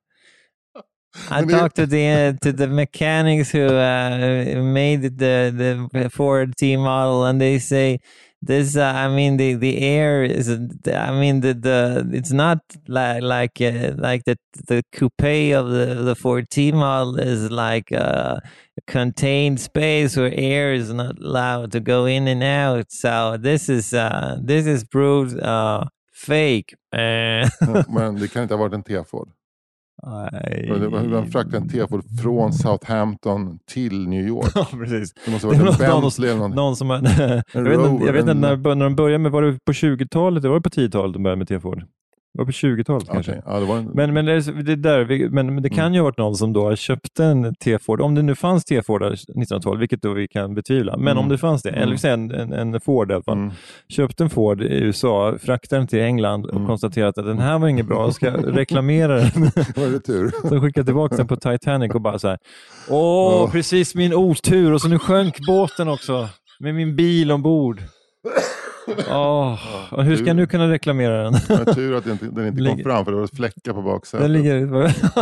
I talked to the uh, to the mechanics who uh, made the the Ford T model, and they say this. Uh, I mean, the, the air is. I mean, the, the it's not like like uh, like the the coupe of the the Ford T model is like a contained space where air is not allowed to go in and out. So this is uh, this is proved uh, fake. Uh, Men det kan inte ha varit en T-Ford. Nej. Man fraktade en T-Ford från Southampton till New York. Ja, precis. Det måste ha varit en Bentley eller någon. någon som jag vet inte, jag vet inte när, när de började med, var det på tjugotalet eller var det på tiotalet de började med T-Ford? Det var på tjugotalet kanske. Okay. Ja, det var en... Men, men, det, det där, men, men det kan mm. ju ha varit någon som då köpte en T-Ford. Om det nu fanns T-Ford nittonhundratolv, vilket då vi kan betvivla. Men mm. om det fanns det, mm. eller vi säger en, en, en Ford i alla fall. Mm. Köpte en Ford i U S A, fraktade den till England och mm. konstaterade att den här var inget bra. Jag ska reklamera den. Var det tur? Så skickade tillbaka den på Titanic och bara så här. Åh, oh. precis min otur. Och så nu sjönk båten också. Med min bil ombord. Oh, och hur ska jag nu kunna reklamera den? Jag tur att den inte, den inte kom fram, för det var fläckar på baksätet. Den ligger...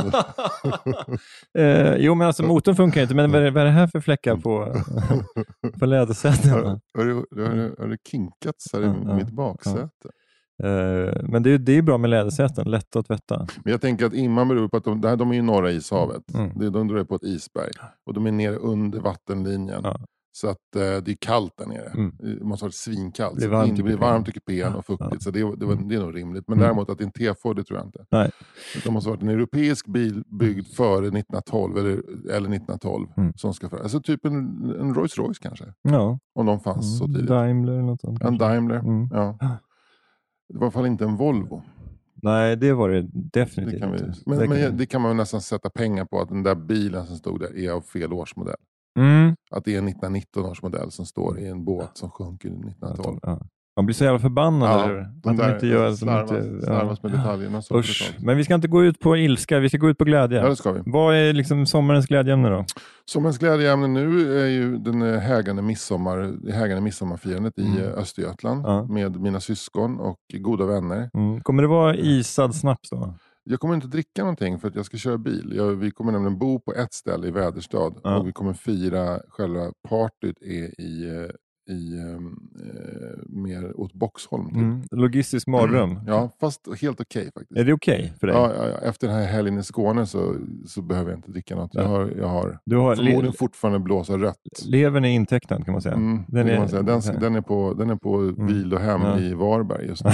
eh, jo, men alltså motorn funkar inte. Men vad är, vad är det här för fläckar på, på lädersätet? Har, har, har, har det kinkats här i ja, mitt baksäte? Ja. Eh, men det är ju det är bra med lädersäten, lätta att tvätta. Men jag tänker att imman beror på att de, de är ju norra ishavet. Mm. De, de drar på ett isberg. Och de är nere under vattenlinjen. Ja. Så att eh, det är kallt där nere. Mm. Det måste vara svinkallt. Det, varmt, det blir varmt i kupén och fuktigt. Ja. Så det, det, var, det är nog rimligt. Men mm. däremot att det är en T-Ford, det tror jag inte. Nej. Det måste ha varit en europeisk bil byggd före nittonhundratolv eller, eller nittonhundratolv. Mm. Som ska för, alltså typ en, en Rolls Royce kanske. Ja. Om de fanns mm. så tidigt. Daimler eller något sånt. En Daimler, mm. ja. Det var i alla fall inte en Volvo. Nej, det var det definitivt. Det kan vi, men det, men kan... det kan man nästan sätta pengar på att den där bilen som stod där är av fel årsmodell. Mm. Att det är en nittonhundranitton års modell som står i en båt som sjunker nittonhundratolv. Ja. Man blir så jävla förbannad. Ja, eller? De där inte gör, slarvas, inte, slarvas med detaljerna. Så men vi ska inte gå ut på ilska, vi ska gå ut på glädje. Ja, det ska vi. Vad är liksom sommarens glädjeämne då? Sommarens glädjeämne nu är ju den hägande midsommar, hägande midsommarfirandet mm. i Östergötland ja. Med mina syskon och goda vänner. Mm. Kommer det vara isad snaps då? Jag kommer inte dricka någonting för att jag ska köra bil. Jag, vi kommer nämligen bo på ett ställe i Väderstad. Ja. Och vi kommer fira själva partyt är i, i eh, mer åt Boxholm. Typ. Mm. Logistisk mardröm. Mm. Ja, fast helt okej okay, faktiskt. Är det okej okay för dig? Ja, ja, ja, efter den här helgen i Skåne så, så behöver jag inte dricka något. Ja. Jag har, jag har, du har förmodligen le- fortfarande blåsa rött. Levern är intecknad kan man säga. Mm, den, är, man säga. Den, den är på, den är på mm. vilohem ja. I Varberg just nu.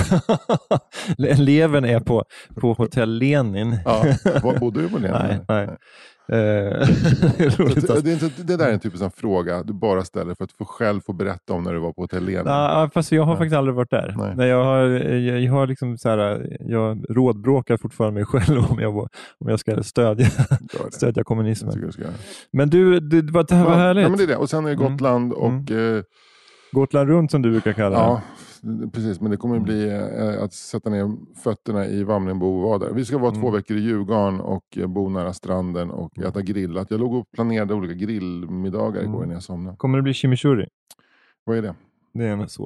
Levern är på, på Hotell Lenin. Ja, bodde du på Lenin? Nej, nej. nej. det, det, är inte, det där är en typisk av fråga du bara ställer för att få själv få berätta om när du var på Hotell Lenin. Ja, fast jag har ja. faktiskt aldrig varit där. Nej. Nej, jag, har, jag, jag har liksom så här, jag rådbråkar fortfarande mig själv om jag, om jag ska stödja, stödja kommunismen. Du ska. Men du, du det var, det här var ja, härligt. Ja, men det är det. Och sen är det Gotland mm. och... Mm. Eh, Gotland runt som du brukar kalla det. Ja, precis. Men det kommer att bli eh, att sätta ner fötterna i Vamlenbo och vara där. Vi ska vara mm. två veckor i Djurgården och eh, bo nära stranden och mm. äta grillat. Jag låg och planerade olika grillmiddagar mm. igår när jag somnade. Kommer det bli chimichurri? Vad är det? Det är en sås.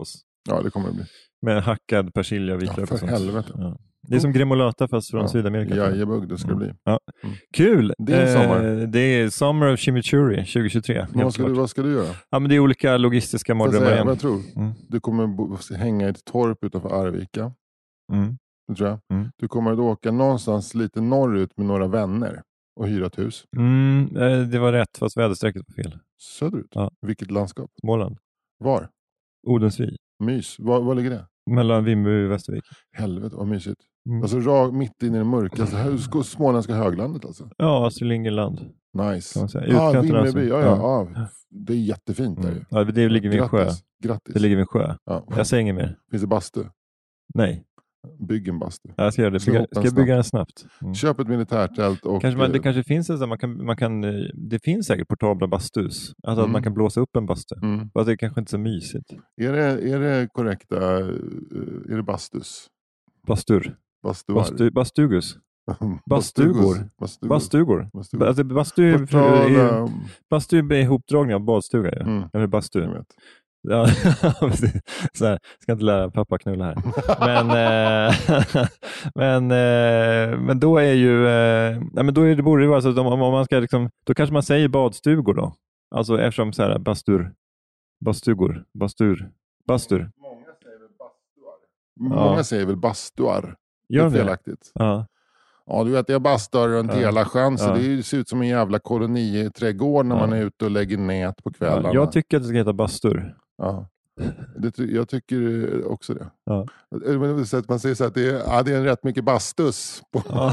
Ja, det kommer det bli. Med hackad persilja och vitlök ja, och sånt. Helvete. Ja. Det är som gremolata fast från ja. Sydamerika. Jajebugg, det ska det bli. Ja. Mm. Kul! Det är sommar. Eh, det är Summer of Chimichurri tjugohundratjugotre. Vad ska, du, vad ska du göra? Ja, men det är olika logistiska mardrömmar igen. Jag tror. Mm. Du kommer bo, hänga i ett torp utanför Arvika. Mm. Det tror jag. Mm. Du kommer att åka någonstans lite norrut med några vänner och hyra ett hus. Mm, eh, det var rätt fast väderstrecket var fel. Söderut? Ja. Vilket landskap? Småland. Var? Odensvik. Mys. Var, var ligger det? Mellan Vimmerby och Västervik. Helvete vad mysigt. Mm. Alltså rakt mitt in i det mörkaste hö- småländska höglandet alltså. Ja, Astrid Lindgren-land. Nice. Kan man säga. Ja, Utkanten Vimmerby. alltså. Ja, ja, ja. Det är jättefint där ju. Mm. Ja, det ligger vid en sjö. Grattis. Grattis. Det ligger vid en sjö. Ja. Jag säger inget mer. Finns det bastu? Nej. Bygg en bastu. Jag ska göra det. Slå Bygga, upp ska den jag bygga snabbt. den snabbt? Mm. Köp ett militärtält och... Kanske man, det eh, kanske finns en sån, man kan, man kan, eh, det finns säkert portabla bastus. Alltså Mm. att man kan blåsa upp en bastu. Mm. Fast det är kanske inte så mysigt. Är det, är det korrekta... eh, Är det bastus? Bastur. Bastuar? Bastu, bastugus. Bastugor. Bastugor. Bastugor. Bastugor. Alltså, bastu är, På tal är, om- bastu är ihopdragning av badstuga. Ju. Mm. Eller bastu. Jag vet. Ja, så här, ska inte lära pappa knulla här. Men, eh, men, eh, men då är ju, eh, nej, men då är det borde ju vara så att om, om man ska liksom, då kanske man säger badstugor då. Alltså eftersom så här bastur, bastugor, bastur, bastur. Många säger väl bastuar? Ja. Många säger väl bastuar. Gör det är det? felaktigt. Ja. Ja, du vet, jag bastar runt Ja. hela sjön, så Ja. det är ju- ser ut som en jävla koloniträdgård när Ja. man är ute och lägger nät på kvällarna. Ja, jag tycker att det ska heta bastur. Ja. Det, ty- jag tycker också det. Ja. Eller på något sätt, man säger så att det är, ja, det är en rätt mycket bastus. På. Ja.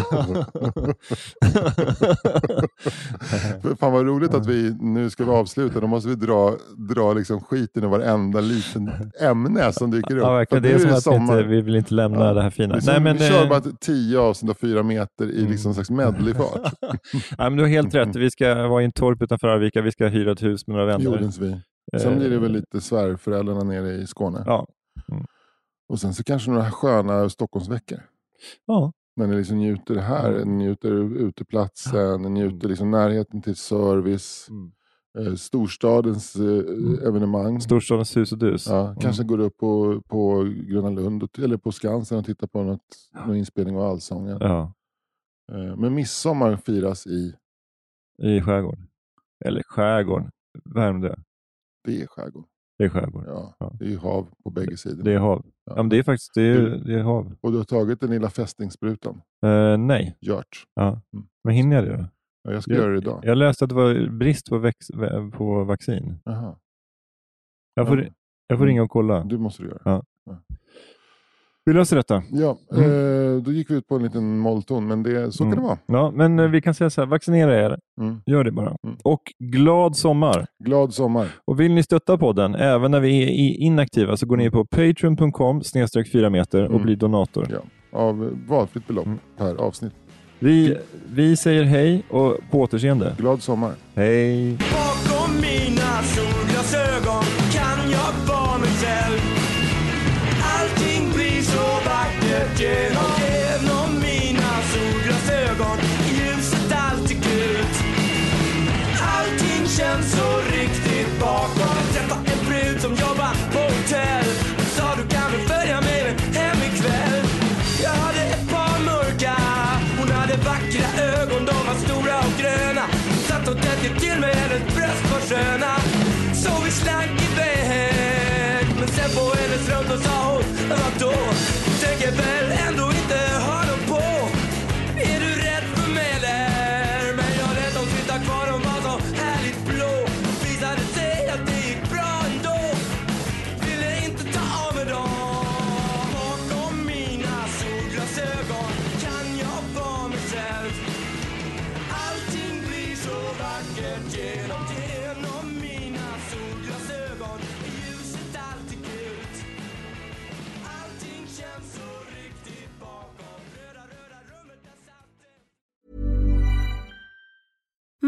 Fan vad roligt att vi nu ska vi avsluta. Då måste vi dra, dra liksom skiten i varenda liten ämne som dyker upp. Ja, verkligen. För Det är nu som att vi, sommar. inte, vi vill inte lämna Ja. det här fina. Det är som, Nej, men, vi kör eh, bara tio avsnitt av fyra meter i liksom en slags medleyfart. Nej, men du har helt rätt. Vi ska vara i en torp utanför Arvika. Vi ska hyra ett hus med några vänner. Jordens vi. Sen blir det väl lite svärföräldrarna nere i Skåne. Ja. Mm. Och sen så kanske några sköna Stockholmsveckor. Ja. När ni liksom njuter här, Mm. njuter uteplatsen, njuter liksom närheten till service. Mm. Eh, storstadens eh, evenemang. Storstadens hus och dus. Ja, Mm. kanske går upp på, på Gröna Lund och, eller på Skansen och tittar på något, någon inspelning av Allsången. Ja. Eh, men midsommar firas i, I skärgården. Eller skärgården. Värmdö. det är skärgården. Det är skärgården. Ja, Ja. det är ju hav på bägge sidor. Det är hav. Ja. Ja, men det är faktiskt det är, Du- det är hav. Och du har tagit den lilla fästingsprutan. Eh, nej. Gjort. Ja. Mm. Men hinner jag det då? Ja, jag ska Jag- göra det idag. Jag läste att det var brist på, väx, på vaccin. Jaha. Jag får, Ja. jag får ringa och kolla. Du måste du göra. Ja. Vi löser detta. Ja, Mm. eh, då gick vi ut på en liten mollton, men det, så Mm. kan det vara. Ja, men eh, vi kan säga så här, vaccinera er. Mm. Gör det bara. Mm. Och glad sommar. Glad sommar. Och vill ni stötta podden, även när vi är i- inaktiva, så går ni på patreon punkt com snedstreck fyra meter och Mm. blir donator. Ja. Av valfritt belopp Mm. per avsnitt. Vi, vi säger hej och på återseende. Glad sommar. Hej! Bakom mina solglasögon kan jag vara mig själv. Allting blir så vackert genom, genom mina solglasögon. Ljuset alltid gult. Allting känns så riktigt bakom. Träffa en brud som jobbar på hotell. Sa du kan du följa med mig hem ikväll. Jag hade ett par mörka. Hon hade vackra ögon, de var stora och gröna. Hon satt och tänkte till mig, hennes bröst var sköna. Så vi slank iväg. Men sen på hennes rum då sa hon, vadå? Tänker väl ändå inte ha dem på. Är du rädd för mig eller? Men jag lät dem sitta kvar, de var så härligt blå. Visade sig att det gick bra ändå. Ville inte ta av med dem. Bakom mina solglasögon kan jag vara mig själv. Allting blir så vackert genom, genom mina solglasögon. Ljuset alltid gult. Allting känns så riktigt.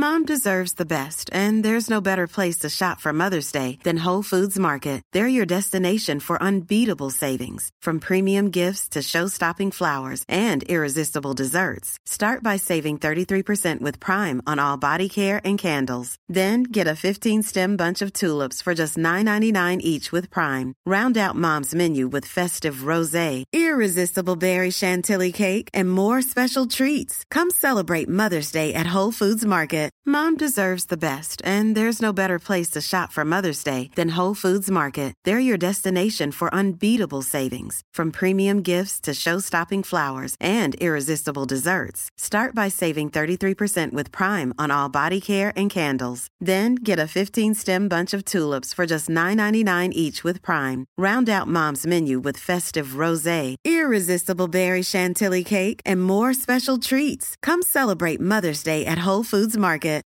Mom deserves the best, and there's no better place to shop for Mother's Day than Whole Foods Market. They're your destination for unbeatable savings, from premium gifts to show-stopping flowers and irresistible desserts. Start by saving thirty-three percent with Prime on all body care and candles. Then get a fifteen-stem bunch of tulips for just nine ninety-nine each with Prime. Round out Mom's menu with festive rosé, irresistible berry chantilly cake, and more special treats. Come celebrate Mother's Day at Whole Foods Market. Mom deserves the best, and there's no better place to shop for Mother's Day than Whole Foods Market. They're your destination for unbeatable savings, from premium gifts to show-stopping flowers and irresistible desserts. Start by saving thirty-three percent with Prime on all body care and candles. Then get a fifteen-stem bunch of tulips for just nine ninety-nine each with Prime. Round out Mom's menu with festive rosé, irresistible berry chantilly cake, and more special treats. Come celebrate Mother's Day at Whole Foods Market.